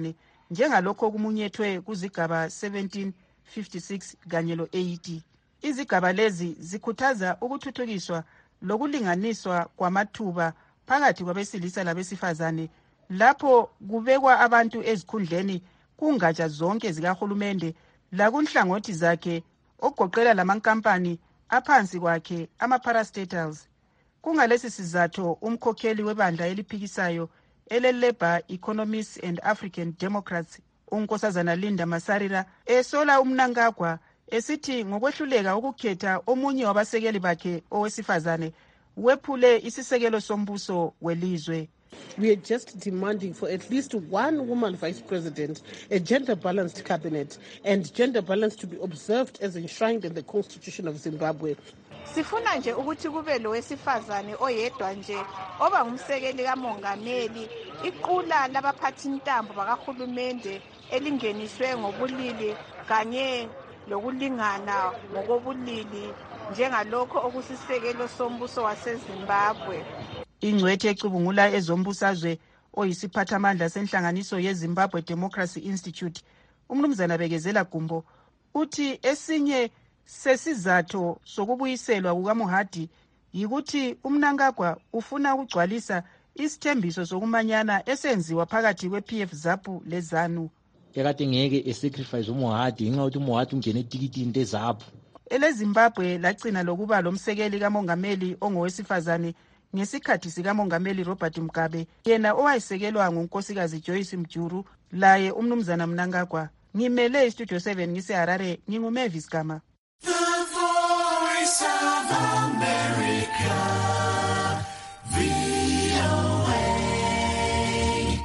njengalokho okumunyethwe kuzigaba seventeen fifty-six kanye lo eighty. Izigaba lezi zikhuthaza ukuthuthukiswa lokulinganiswa kwamathuba phakathi kwabesilisa labesifazane lapho kubekwa abantu ezikhundleni kungatsha zonke zikahulumende lakunhlangothi zakhe ogoqela lamankampani aphansi kwakhe ama-parastatals. Kungalesi sizatho umkhokheli webandla eliphikisayo ele-Labour Economists and African Democrats unkosazana Linda Masarira esola uMnangagwa esithi ngokwehluleka ukukhetha omunye wabasekeli bakhe owesifazane wephule isisekelo sombuso welizwe. We are just demanding for at least one woman vice president, a gender-balanced cabinet, and gender balance to be observed as enshrined in the Constitution of Zimbabwe. Sifuna nje ukuthi kube lo wesifazane oyedwa nje oba ngumsekeli kamongameli, iqula labaphathi intambo bakahulumende elingeniswe ngobulili kanye lokulingana ngokobulili njengalokho okusisekelo sombuso waseZimbabwe. Ingcwethe ecubungula ezombusazwe oyisiphathamandla senhlanganiso yeZimbabwe Democracy Institute umnumzana Bekezela Gumbo uthi esinye sesizatho sokubuyiselwa kukaMohadi yikuthi uMnangagwa ufuna ukugcwalisa isithembiso sokumanyana esenziwa phakathi kwe-P F ZAPU leZANU. Yakade ngeke esacrifice uMohadi ngenxa yokuthi uMohadi ungene etikitini leZAPU. EleZimbabwe lagcina lokuba lomsekeli kamongameli ongowesifazane ngesikhathi sikamongameli Robert Mugabe yena owayesekelwa ngunkosikazi Joyce Mjuru laye umnumzana Mnangagwa. Ngimele iStudio seven ngiseHarare nginguMavis Gama. The Voice of America, V O A.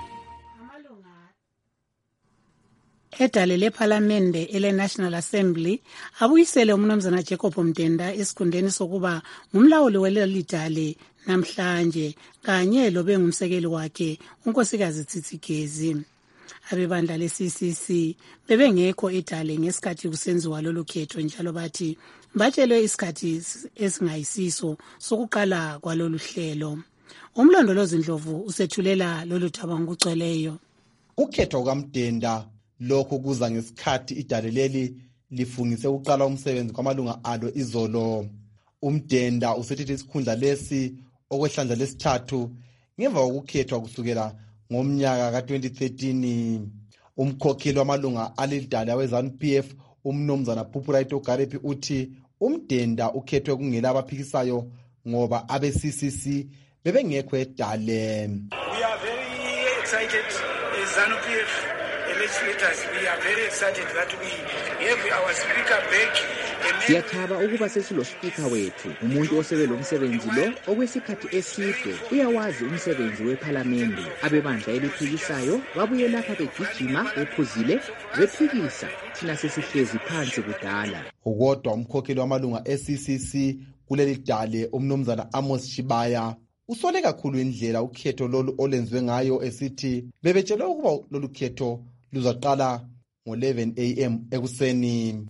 Edale lephalamende ele-National Assembly abuyisele umnumzana Jacob Mdenda esikhundleni sokuba ngumlawuli welelidale namhlanje kanye lobe ngumsekeli wakhe unkosikazi Tsitsigezi. Abebandla le-C C C bebengekho edale ngesikhathi kusenziwa lolu khetho njalo bathi batshelwe isikhathi esingayisiso sokuqala kwalolu hlelo. Umlondolozi Ndlovu usethulela lolu thaba ngokugcweleyo. Ukhetho kukaMdenda lokho kuza ngesikhathi idale leli lifungise ukuqala umsebenzi kwamalunga alo izolo. UMdenda usethethe isikhundla lesi okwehlandla lesithathu ngemva kokukhethwa kusukela ngomnyaka ka twenty thirteen. Umkhokheli wamalunga alidala weZANU P F umnumzana Phupuraito Garepi uthi uMdenda ukhethwe kungela abaphikisayo ngoba abe-C C C bebengekho edale. We are very excited as ZANU P F legislators. We are very excited that we have our speaker back. Siyathaba ukuba sesilospika wethu umuntu osebele umsebenzi lo okwesikhathi eside uyawazi umsebenzi wephalamende. Abebandla eliphikisayo babuye lapha begijima bephuzile bephikisa thina sesihlezi phansi kudala. Ukodwa umkhokheli wamalunga e-C C C kuleli dale umnumzana Amos Shibaya usole kakhulu indlela ukhetho lolu olenziwe ngayo esithi bebetshelwe ukuba lolu khetho luzaqala ngo eleven a m ekuseni.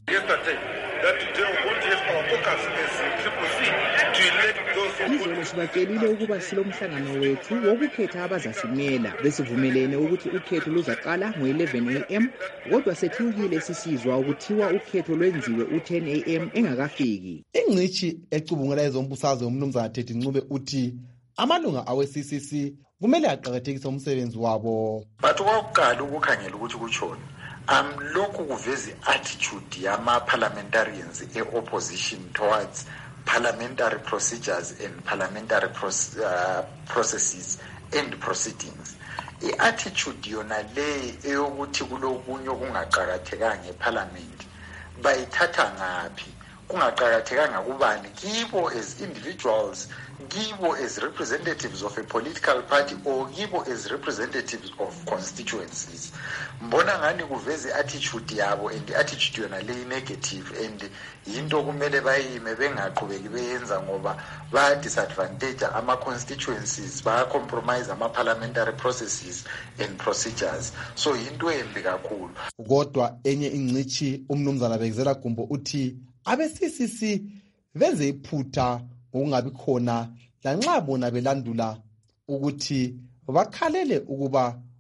Izolo sibatshelile ukuba silomhlangano wethu wokukhetha abazasimela besivumelene ukuthi ukhetho luzaqala ngo eleven a m kodwa sethukile sisizwa ukuthiwa ukhetho lwenziwe u ten a m engakafiki. Ingcishi ecubungela ezombusazwe umnumzana Thethi Ncube uthi amalunga awe-C C C kumele aqakathekise umsebenzi wabo. But wakuqala ukukhangela ukuthi kuchona amlokhu kuveza attitude yama-parliamentarians e-opposition towards parliamentary procedures and parliamentary proce uh, processes and proceedings. I-attitude yona le eyokuthi kulokunye okungaqakathekanga eParliament bayithatha ngaphi, kungaqakathekanga kubani kibo as individuals, kibo as representatives of a political party or kibo as representatives of constituencies. Mbona ngani kuveze attitude yabo and attitude yona le negative and yinto kumele bayime bengaqhubeki beyenza ngoba baya disadvantage ama constituencies, baya compromise ama parliamentary processes and procedures. So yinto embi kakhulu. Kodwa enye ingcishi umnumzana Bekezela Gumbo uthi abe-C C C benze iphutha ngokungabi khona lanxa bona belandula ukuthi bakhalele ukuba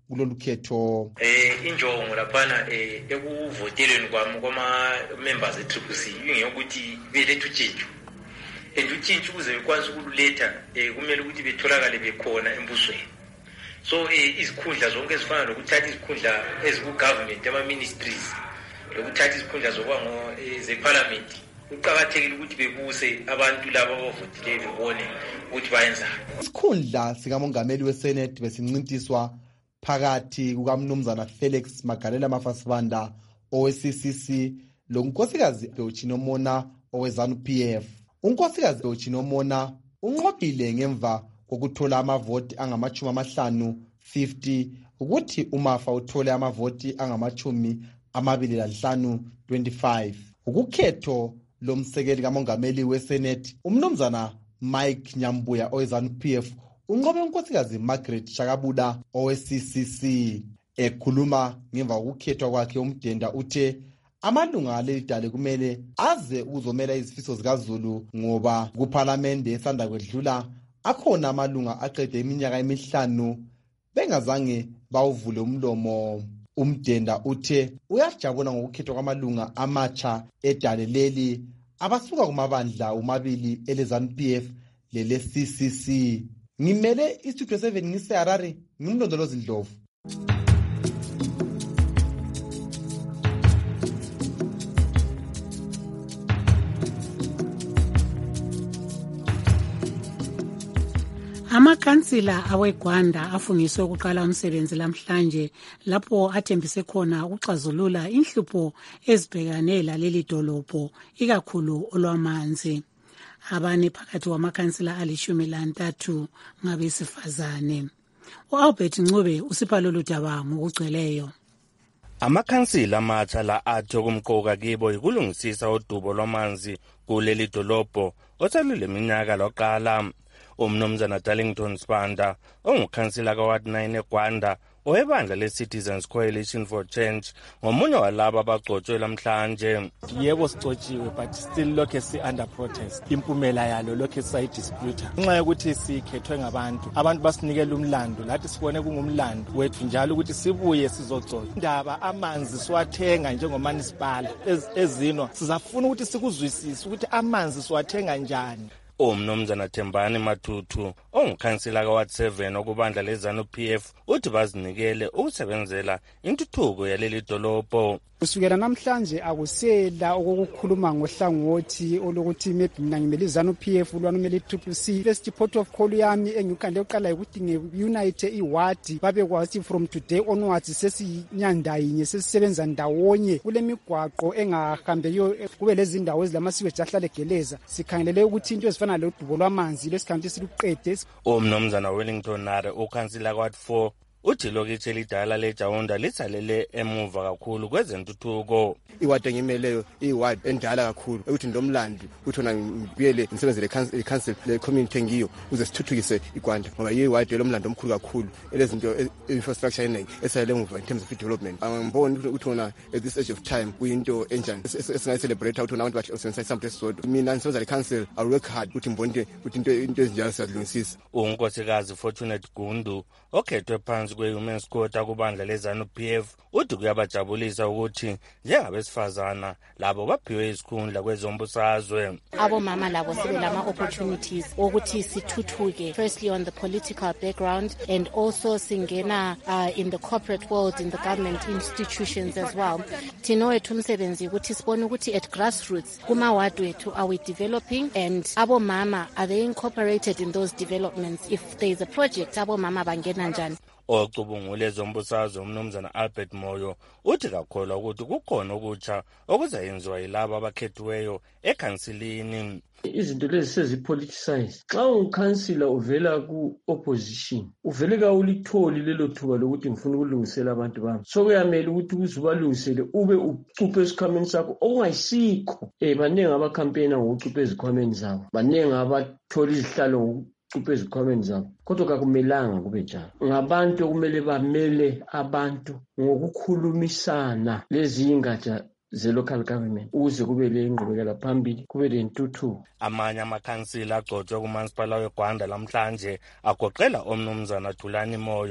kulolu khetho. Eh injongo laphana eh ekuvoteleni kwami kwama members e-Triple C ingeyokuthi belethe utshintsho. And utshintsho ukuze bekwazi ukululetha eh kumele ukuthi betholakale bekhona embusweni. So eh izikhundla zonke ezifana lokuthatha izikhundla eziku government ama ministries lokuthatha izikhundla zokwa ngo ze-parliament uqakathekile ukuthi bebuse abantu laba abavotile bebone ukuthi bayenzani. Isikhundla sikamongameli weSenate besincintiswa phakathi kukamnumzana Felix Magalela Mafasibanda owe-C C C lonkosikazi Beochinomona owe-ZANU P F. Unkosikazi Beochinomona unqobile ngemva kokuthola amavoti angamachumi amahlanu fifty ukuthi uMafa uthole amavoti angamachumi amabili lanhlanu twenty-five. Ukukhetho lomsekeli kamongameli weSenate umnumzana Mike Nyambuya owe-ZANU P F unqobe unkosikazi Margaret Shakabuda owe-C C C. Ekhuluma ngemva kokukhethwa kwakhe uMdenda uthe amalunga aleli dale kumele aze ukuzomela izifiso zikaZulu ngoba kuParliament esanda kwedlula akhona amalunga aqede iminyaka emihlanu bengazange bawuvule umlomo. Umdenda uthe uyajabula ngokukhethwa kwamalunga amatsha edale leli abasuka kumabandla umabili ele-ZANU P F lele-C C C. Ngimele iStudio seven ngise-Harare ngimlondolozi Ndlovu. Amakansila aweGwanda afungiswe ukuqala umsebenzi lamhlanje lapho athembise khona ukuxazulula inhlupho ezibhekane laleli dolobho ikakhulu olwamanzi. Abane phakathi kwamakansila alishumi lantathu ngabesifazane. U-Albert Ncube usipha lolu daba ngokugcweleyo. Amakansila amatsha la athi okumqoka kibo yikulungisisa udubo lwamanzi kuleli dolobho osalule minyaka loqala. Umnumzana Darlington Spanda ongukhansila kaWard nine eGwanda owebandla le-Citizens Coalition for Change ngomunye walaba abagcotshwe lamhlanje. Yebo sigcotshiwe but still lokhe si under protest. Impumela yalo lokhe siyidispute. Nxa yokuthi sikhethwe ngabantu, abantu basinikela umlando, lathi sibone kungumlando wethu njalo ukuthi sibuye sizogcotsha. Indaba amanzi siwathenga njengomanisipala ezino sizafuna ukuthi sikuzwisise ukuthi amanzi siwathenga njani. Umnumzana Thembani Matutu ongukhansila kaWard seven okubandla le-ZANU P F uthi bazinikele ukusebenzela intuthuko yaleli dolobho. Kusukela namhlanje akusela okukhuluma ngohlangothi olokuthi maybe mina ngimele iZANU P F lwanumele i-Triple C. First port of call yami engikande uqala ukuthi nge-unite iward babekwazi from today onwards sesinyanda yinye sesisebenza ndawonye kule migwaqo engahambeyo kube lezi ndawo ezilama-sewage ahlala egeleza sikhangelele ukuthi into ezifana lodubo lwamanzi lesikhathi siluqede. Umnumzana Wellington Nare ukhansila kaWard four uthi lokithe lidala leJaunda lisalele emuva kakhulu kwezentuthuko. Iward engimeleyo iward endala kakhulu ukuthi ndomlandi ukuthi ona ngibuyele ngisebenzele i-council le-community engiyo uze sithuthukise iGwanda ngoba iward lomlando omkhulu kakhulu elezinto infrastructure eningi esalele emuva in terms of development. Angiboni ukuthi ona at this age of time kuyinto enjani esingayicelebrate ukuthi abantu bathi osebenzisa isample esisodwa. Mina ngisebenza le-council I work hard ukuthi ngibone ukuthi into ezinjalo siyazilungisisa. Unkosikazi Fortunate Gundu okhethwe phansi kwe-Women's Court akubandla le-ZANU P F uthi kuyabajabulisa ukuthi njengabesifazana labo baphiwe isikhundla kwezombusazwe. Abomama labo sebelama opportunities ukuthi sithuthuke, firstly on the political background and also singena uh, in the corporate world, in the government institutions as well. Thina wethu umsebenzi ukuthi sibone ukuthi at grassroots kuma-ward wethu are we developing and abomama are they incorporated in those developments. If there is a project abomama bangena njani. Ocubungule zombusazwe umnumzana Albert Moyo uthi kakholwa ukuthi kukhona okutsha okuzayenziwa yilabo abakhethiweyo ekhansilini. Izinto lezi sezipoliticize. Xa ungukhansila uvela ku-opposition uvele kawulitholi lelo thuba lokuthi ngifuna ukulungisela abantu bami, so kuyamele ukuthi ukuze ubalungisele ube ucuphe esikhwameni sakho okungayisikho. Um baningi abakhampeyina ngokucupha ezikhwameni zabo, baningi abathola izihlalo cuphe ezikhwameni zabo, kodwa kakumelanga kube njalo. Ngabantu okumele bamele abantu ngokukhulumisana lezi ingatsha ze-local government ukuze kube le ingqubekela phambili, kube le ntuthuko. Amanye amakhansila agcotshwe kumansipala weGwanda lamhlanje agoqela omnumzana Thulani Moyo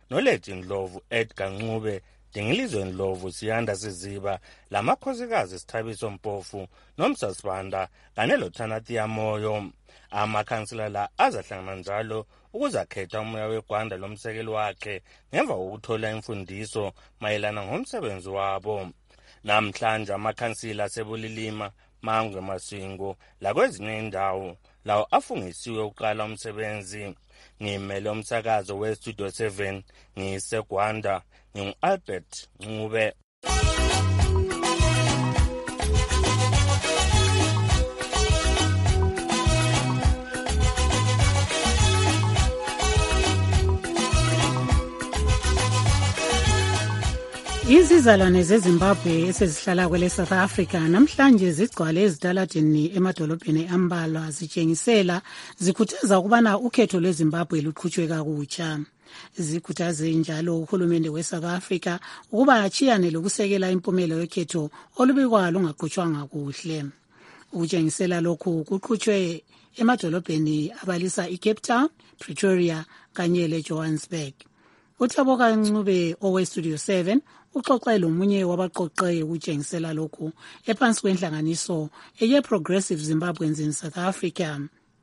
noLethi Ndlovu, Edgar Ncube, Dingilizwe Ndlovu, Siyanda Siziba, lamakhosikazi Sithabiso Mpofu, noMsasibanda kanye loThanatia Moyo. Amakhansila la azahlangana njalo ukuzakhetha umoya weGwanda lomsekeli wakhe ngemva kokuthola imfundiso mayelana ngomsebenzi wabo. Namhlanje amakhansila asebulilima, Mangwe, Masingo lakwezinye indawo lawo afungisiwe uqala umsebenzi. Ngimele umsakazo weStudio seven ngiseGwanda, ngingu-Albert Ncube. Izizalwane zeZimbabwe esezihlala kwele South Africa namhlanje zigcwale ezitaladini emadolobheni ambalwa zitshengisela zikhuthaza ukubana ukhetho lweZimbabwe luqhutshwe kakutsha. Zikhuthaze njalo uhulumende weSouth Africa ukuba achiyane lokusekela impumelo yokhetho olubikwa lungaqhutshwanga kuhle. Ukutshengisela lokhu kuqhutshwe emadolobheni abalisa iCape Town, Pretoria kanye leJohannesburg. Uthaboka Ncube oweStudio seven uxoxele omunye wabaqoqe ukutshengisela lokhu ephansi kwenhlanganiso eye-Progressive Zimbabweans in South Africa,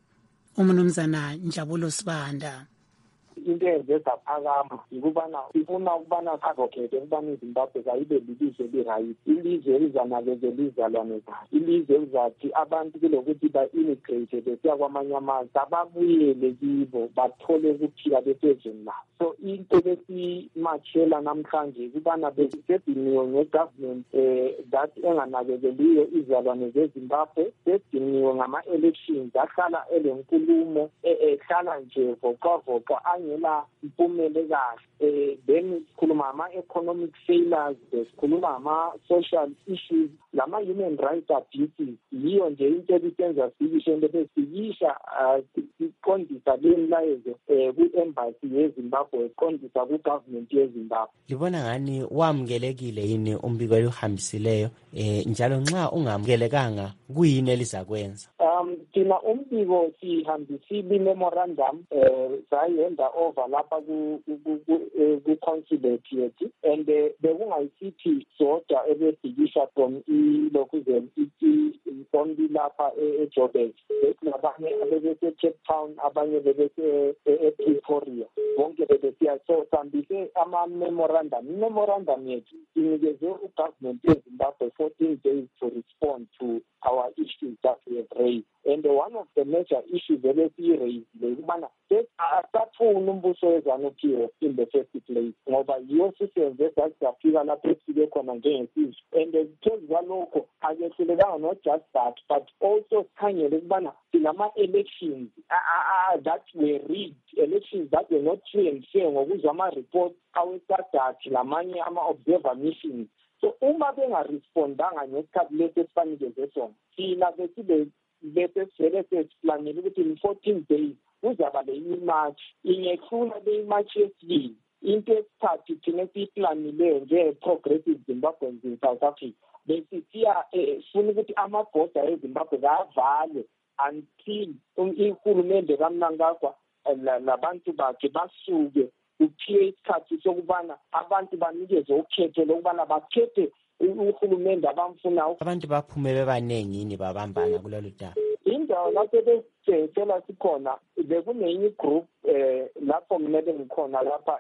uMnumzana Njabulo Sibanda. Into eyenza phakama ukubana ifuna ukubana advocate ukubana iZimbabwe kayibe lilizwe li-right, ilizwe elizanakekela izalwane zayo, ilizwe elizathi abantu kulokuthi ba-immigrate besiya kwamanye amazwe ababuyele kibo bathole ukuphila besezweni labo. So into besimatshela namhlanje ukubana besediniwe nge-government um that enganakekeliyo izalwane zeZimbabwe, sediniwe ngama-elections ahlala elenkulumo ehlala nje voqavoqa angela impumele kahle. Eh then sikhuluma ama-economic failures, sikhuluma ama-social issues, lama-human rights abuses. Yiyo nje into ebisenza sibishe into besikisha siqondisa le mlayezo um ku-embassy yeZimbabwe, siqondisa ku-government yeZimbabwe. Libona ngani wamukelekile yini umbiko oluhambisileyo eh njalo nxa ungamukelekanga kuyini elizakwenza? Um thina umbiko sihambisile memorandum eh sayenda over lapha ku ku-consulate yethu, and bekungayisithi sodwa ebebhikisha from ilokuzeni ithi from lapha eJoburg, nabanye abebese-Cape Town, abanye bebese-Pretoria, bonke bebesiya. So sihambise ama-memorandum. I-memorandum yethu inikeze u-government yeZimbabwe fourteen days to respond to our issues that we have raised. And one of the major issues that we raised is ukubana asafuna umbuso weZanu-P F in the first place, ngoba yiyo sisenze sasafika lapho esifike khona njengesizwe. And phezu kwalokho akehlelekanga not just that, but also sikhangele ukubana sinama-elections that were rigged, elections that were not free and fair ngokuzwa ama-reports aweSADC lamanye ama-observer missions. So uma bengarespondanga ngesikhathi lesi esifanikeze sona, thina besibe bese sele sesiplanele ukuthi in fourteen days kuzaba le imarch, ingehlula le imarch yesibili. Into esithathu thina siyiplanile nje-Progressive Zimbabweans in South Africa, besisiya sifuna ukuthi amabhoda eZimbabwe avalwe until ihulumende kaMnangagwa labantu bakhe basuke kuphiwe isikhathi sokubana abantu banikeze ukhetho lokubana bakhethe uhulumende abamfunayo. Abantu baphume bebaningi yini babambana kulolu daba? Indawo lapho besicela sikhona bekunenye igroup eh lapho mina bengikhona lapha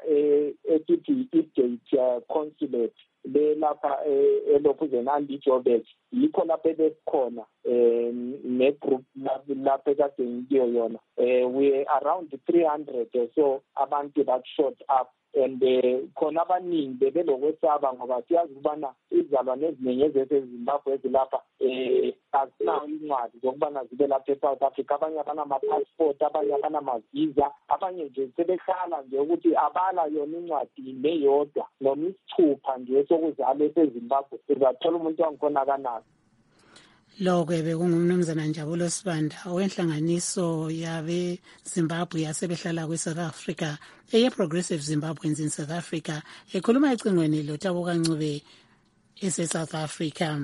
eTT Eastgate Consulate le lapha eLokhuzeni andiJoburg, yikho lapho besikhona eh ne group lapho kade ngiyo yona. Eh we around three hundred or so abantu that showed up, and khona abaningi bebelokwesaba ngoba siyazi ukubana izalwane eziningi ezezimbabwe ezilapha um azinayo incwadi zokubana zibe lapha eSouth Africa. Abanye abanama-passport, abanye abanamavisa, abanye nje sebehlala nje ukuthi abala yona incwadi neyodwa noma isithupha nje sokuzala esezimbabwe, uzathola umuntu wangikhona akanazo. Lokho bekungumnumzana Njabulo Sibanda owenhlanganiso yabe Zimbabwe yasebehlala kweSouth Africa eye-Progressive Zimbabweans in South Africa, ekhuluma ecingweni loThaboka Ncube ese-South Africa.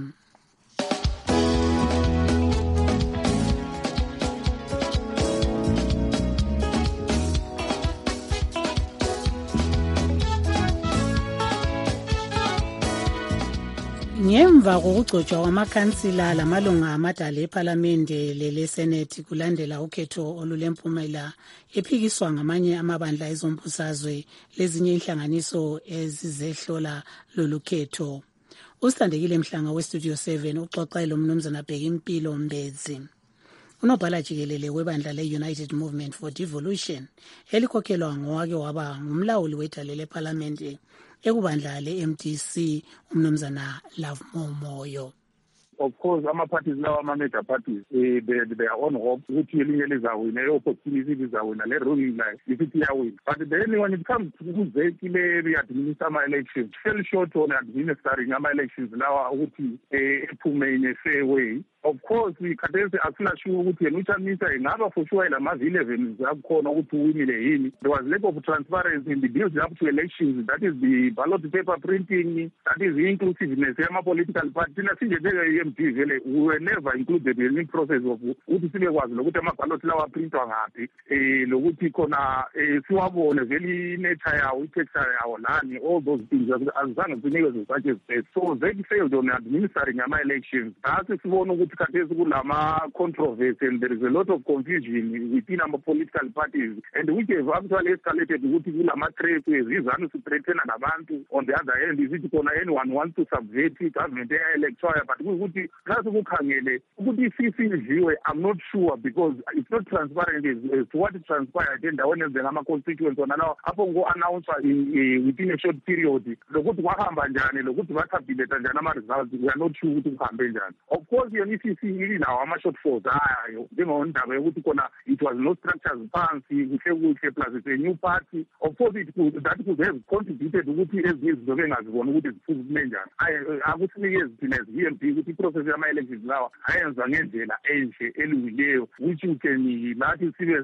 ngemva kokugcotshwa kwamakhansila lamalunga amadala ephalamende lelesenethi kulandela ukhetho olulempumela ephikiswa ngamanye amabandla ezombusazwe lezinye inhlanganiso ezizehlola lolu khetho. Usithandekile Mhlanga westudio seven uxoxa lomnumzana Bhekimpilo Mbezi. Unobhala jikelele webandla le-United Movement for Devolution elikhokhelwa ngowake waba ngumlawuli wedale lephalamende ekubandla le-M D C umnumzana Love Momoyo. Of course, ama-parties lawa ama-major parties, eh, they, they are on hope ukuthi elinye lizawina, e-opportunity lizawina, le-ruling line, isithi iyawina. But then when it comes to kuzeki le-administer ama-elections, fell short on administering ama-elections lawa ukuthi ephume in a fair way. Of course, ikhathesi asinashiwo ukuthi yena uChamisa ingaba for sure lama-eleven zakhona ukuthi uwinile yini. There was lack of transparency in the build up to elections. That is the ballot paper printing, that is the inclusiveness yama-political party. Thina sinje njenge-E M D vele we were never included in the process of ukuthi sibekwazi lokuthi ama-ballot lawa aprintwa ngaphi, eh lokuthi khona siwabone vele i-nature yawo, i-texture yawo lani, all those things azange sinikezwe such as that. So they failed on administering ama-elections. Ngase sibone ukuthi khathesi kulama controversy and there is a lot of confusion within our political parties, and which have actually escalated ukuthi kulama threats izizanu sithreatena nabantu. On the other hand, is it khona anyone wants to subvert government electoral, but ukuthi ngase kukhangele ukuthi isizwe, I'm not sure because it's not transparent as to what transpired endaweni ezengama constituents ona lawo apho ngo announce in within a short period lokuthi kwahamba njani lokuthi batabulate njani ama results. We are not sure ukuthi kuhambe njani. Of course yona I C C ilawo ama-shortfalls ayo njengendaba yokuthi khona it was no structures phansi kuhle kuhle plus it's a new party. Of course it could, that could have contributed ukuthi ezinye izinto bengazibona ukuthi ziphume njani. Akusinikezi thina as E M D ukuthi i-process yama-elections lawa ayenza ngendlela enhle elungileyo which you can lathi sibe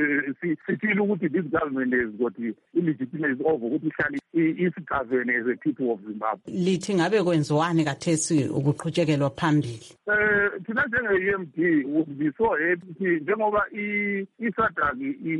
sifile ukuthi this government has got illegitimacy over ukuthi ihlale isigovern as a people of Zimbabwe. Lithi ngabe kwenziwani kathesi ukuqhutshekelwa phambili? Eh thina njenge-E M D would be so happy njengoba i-SADC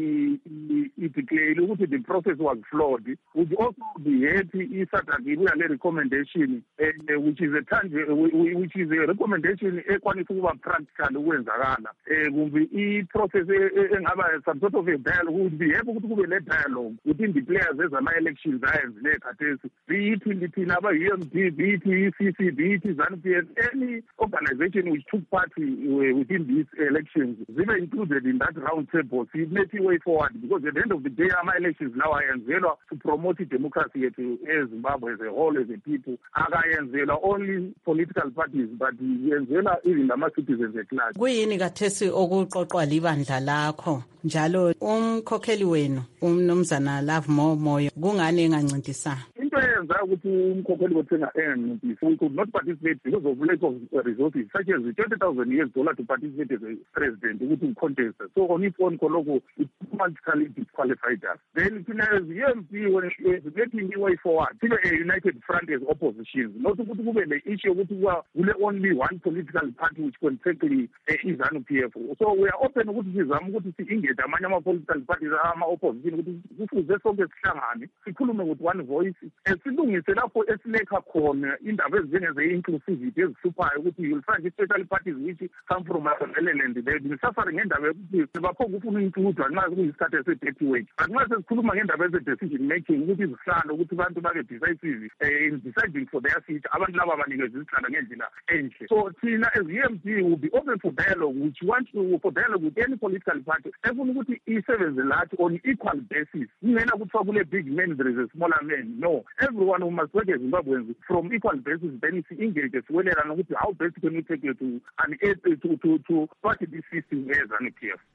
i-declare ukuthi the process was flawed. Would also be happy i-SADC ibuya le recommendation which is a tangible, which is a recommendation ekwanisa ukuba practical ukwenzakala. Eh kumbe i-process engaba some sort of a dialogue, would be happy ukuthi kube le dialogue within the players ezama-elections ayenzileyo khathesi. Biyithi thina aba-E M D, biyithi I C C, biyithi ZANU-P F, any organization which took part within these elections, they were included in that round table. So it made a way forward because at the end of the day, our elections now are to promote democracy as Zimbabwe as a whole, as a people. Are only political parties, but even the citizens at large. Kuyini kathesi okuqoqwa libandla lakho njalo umkhokheli wenu umnumzana Love Momoyo kungani engancintisana? Into eyenza ukuthi umkhokheli wethu engancintisi, we could not participate because of lack of resources such as the twenty thousand U S dollar to participate as a president ukuthi contest. So on its own koloko it automatically disqualified us. Then as E M D when it is making a way forward, still a united front as opposition. Not ukuthi kube le issue ukuthi kule only one political party which consequently is ZANU-P F. So we are open ukuthi sizama ukuthi si-engage amanye ama-political parties ama-opposition ukuthi kufuze sonke sihlangane sikhulume with one voice silungise lapho esilekha khona indaba ezinjengeze-inclusivity ezihluphayo ukuthi you'll find especially parties which come from Matabeleland, they've been suffering ngendaba yokuthi baphonga ukufuna includwa nxa kuyisikhathi ese-dirty work. But nxa sesikhuluma ngendaba eze-decision making ukuthi izihlalo ukuthi abantu babe decisive in deciding for their future, abantu laba banikezwe izihlalo ngendlela enhle. So thina as E M D will be open for dialogue, which want to for dialogue with any political party efuna ukuthi isebenze lathi on equal basis. Ingena kuthiwa kule big man there is a smaller man. No, everyone who must work as Zimbabweans from equal basis, then if engage as well and how best can we take you to an to to to party this system as an P F.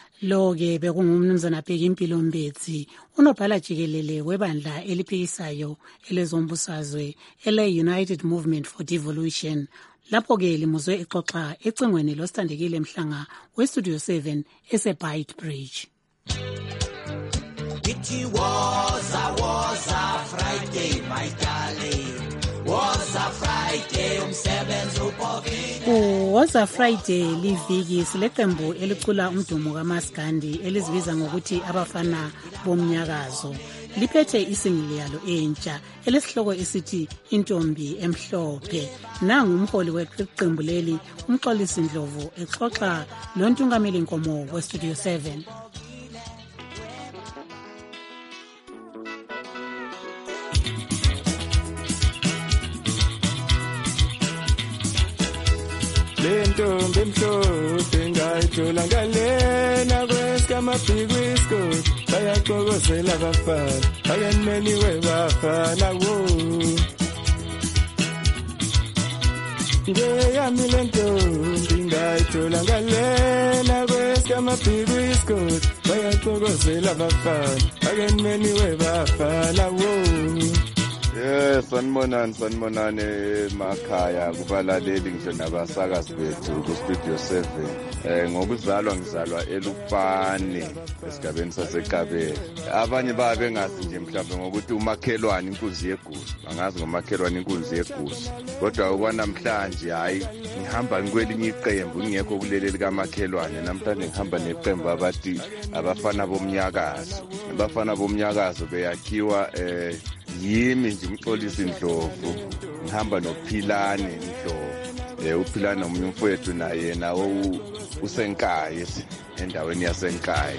Lo ke bekungumnumzana Bhekimpilo Mbezi unobhala jikelele webandla eliphikisayo elezombusazwe ele United Movement for Devolution. Lapho ke limuzwe exoxa ecingweni losithandekile Mhlanga westudio seven eseBite Bridge. It was a was a Friday, my darling. Was a Friday umsebenzi upokile. Was a Friday liviki sileqembu elicula umdumo kaMaskandi elizibiza ngokuthi abafana bomnyakazo. liphethe isingili yalo entsha elesihloko esithi Intombi Emhlophe. Nangu umholi weqembu leli uMxolisi Ndlovu exoxa lontungameli Nkomo weStudio seven. Lentombi emhlophe ngayithola ngalena kweSkamabhikwisko bayaxokozela abafana akenimeniwe bafana wo ngeyami lentombi ngayithola ngalena kweSkamabhikwisko bayaxokozela abafana akenimeniwe bafana wo. Yes, sanibonani sanibonani emakhaya kubalaleli ngisho nabasakazi bethu ku-Studio seven. Eh ngokuzalwa ngizalwa eLupane esigabeni saseKabela. Abanye babe bengazi nje mhlawumbe ngokuthi umakhelwane inkunzi yegusu. Bangazi ngomakhelwane inkunzi yegusu. Kodwa okwanamhlanje hayi ngihamba ngikwelinye iqembu ngiyekho kuleli likamakhelwane. Namhlanje ngihamba neqembu abathi abafana bomnyakazo. Abafana bomnyakazo beyakhiwa eh yimi nje uMxolisi Ndlovu ngihamba noPhilane Ndlovu. Eh uPhilane omunye umfowethu naye nawo usenkaya endaweni yasenkaya.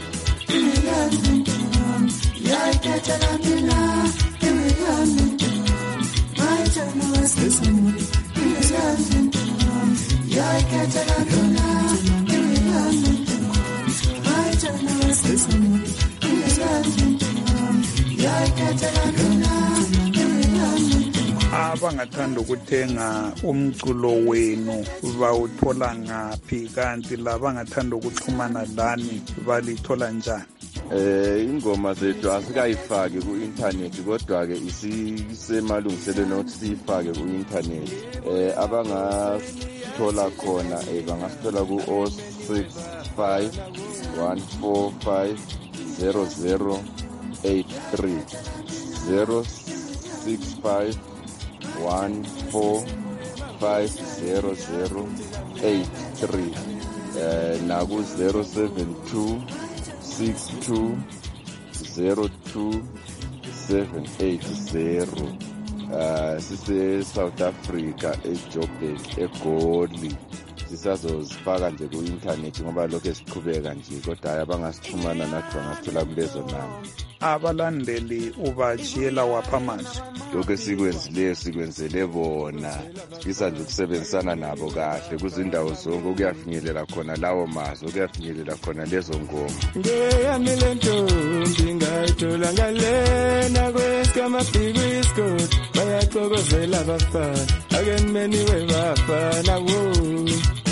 Abangathanda ukuthenga umculo wenu bawuthola ngaphi, kanti labangathanda ukuxhumana lani balithola njani? Eh ingoma zethu asikayifaki ku-internet kodwa ke isisemalungiselweni ukuthi siyifake ku-internet. Eh abangasithola khona eh bangasithola ku zero six five one four five zero zero eight three zero six five one four five zero zero eight three uh, naku zero seven two six two zero two seven eight zero. uh, sise South Africa eJoburg eGoli. Sisazozifaka nje ku-internet ngoba lokho esiqhubeka nje kodwa hayi abangasixhumana nathi bangasithola kulezo namba. Abalandeli ubajiyela waphamazwi? Lokho sikwenzileyo sikwenzele bona, sifisa nje ukusebenzisana nabo kahle kuzindawo zonke okuyafinyelela khona lawo mazwi, okuyafinyelela khona lezo ngoma. Ngeyami lentombi ngayithola ngalena kweSkamabhikwisko bayaxokozela abafana akenimeniwe bafana wo.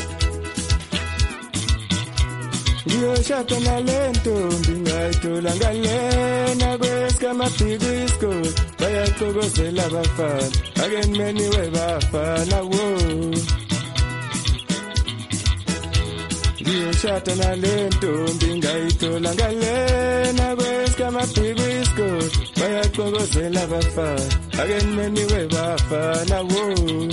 Ngiyoshada nalentombi ngayithola ngalena kweSkamabhikwisko bayaxokozela abafana akenimeniwe bafana wo. Ngiyoshada nalentombi ngayithola ngalena kweSkamabhikwisko bayaxokozela abafana akenimeniwe bafana wo.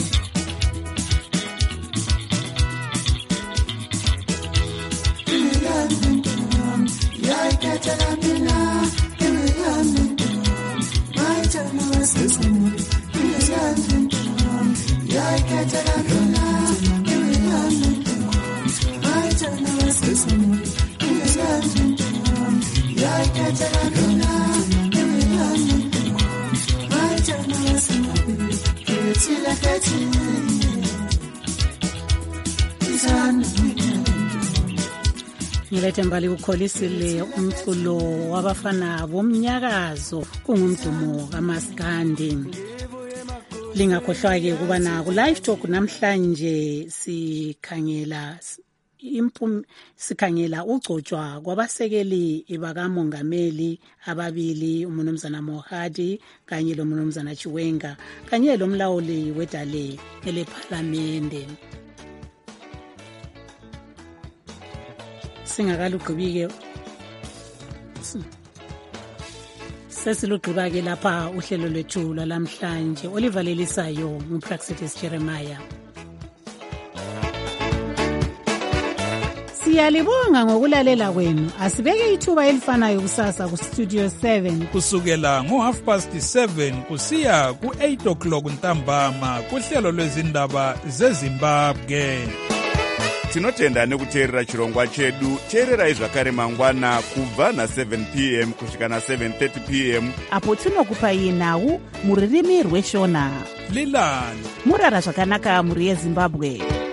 Ngilethe mbali ukholisile umculo wabafana bomnyakazo kungumdumo kaMaskandi. Lingakhohlwa-ke ukuba na ku live talk namhlanje sikhangela impum sikhangela ugcotshwa kwabasekeli bakamongameli ababili, uMnumzana Mohadi kanye loMnumzana Chiwenga kanye lomlawuli wedale elephalamende. Singakalugqibike sesilugqiba-ke lapha uhlelo lwethu lwalamhlanje. Olivalelisayo nguPraxitis Jeremiah. Siyalibonga ngokulalela kwenu. Asibeke ithuba elifanayo kusasa ku Studio seven. Kusukela ngo half past seven kusiya ku eight o'clock ntambama kuhlelo lwezindaba zeZimbabwe. Tinotenda nekuteerera chirongwa chedu. Teererai zvakare mangwana kubva na seven p m kusvika na seven thirty p m apo tinokupai nhau muririmi rweshona. Lilani murara zvakanaka muri yeZimbabwe.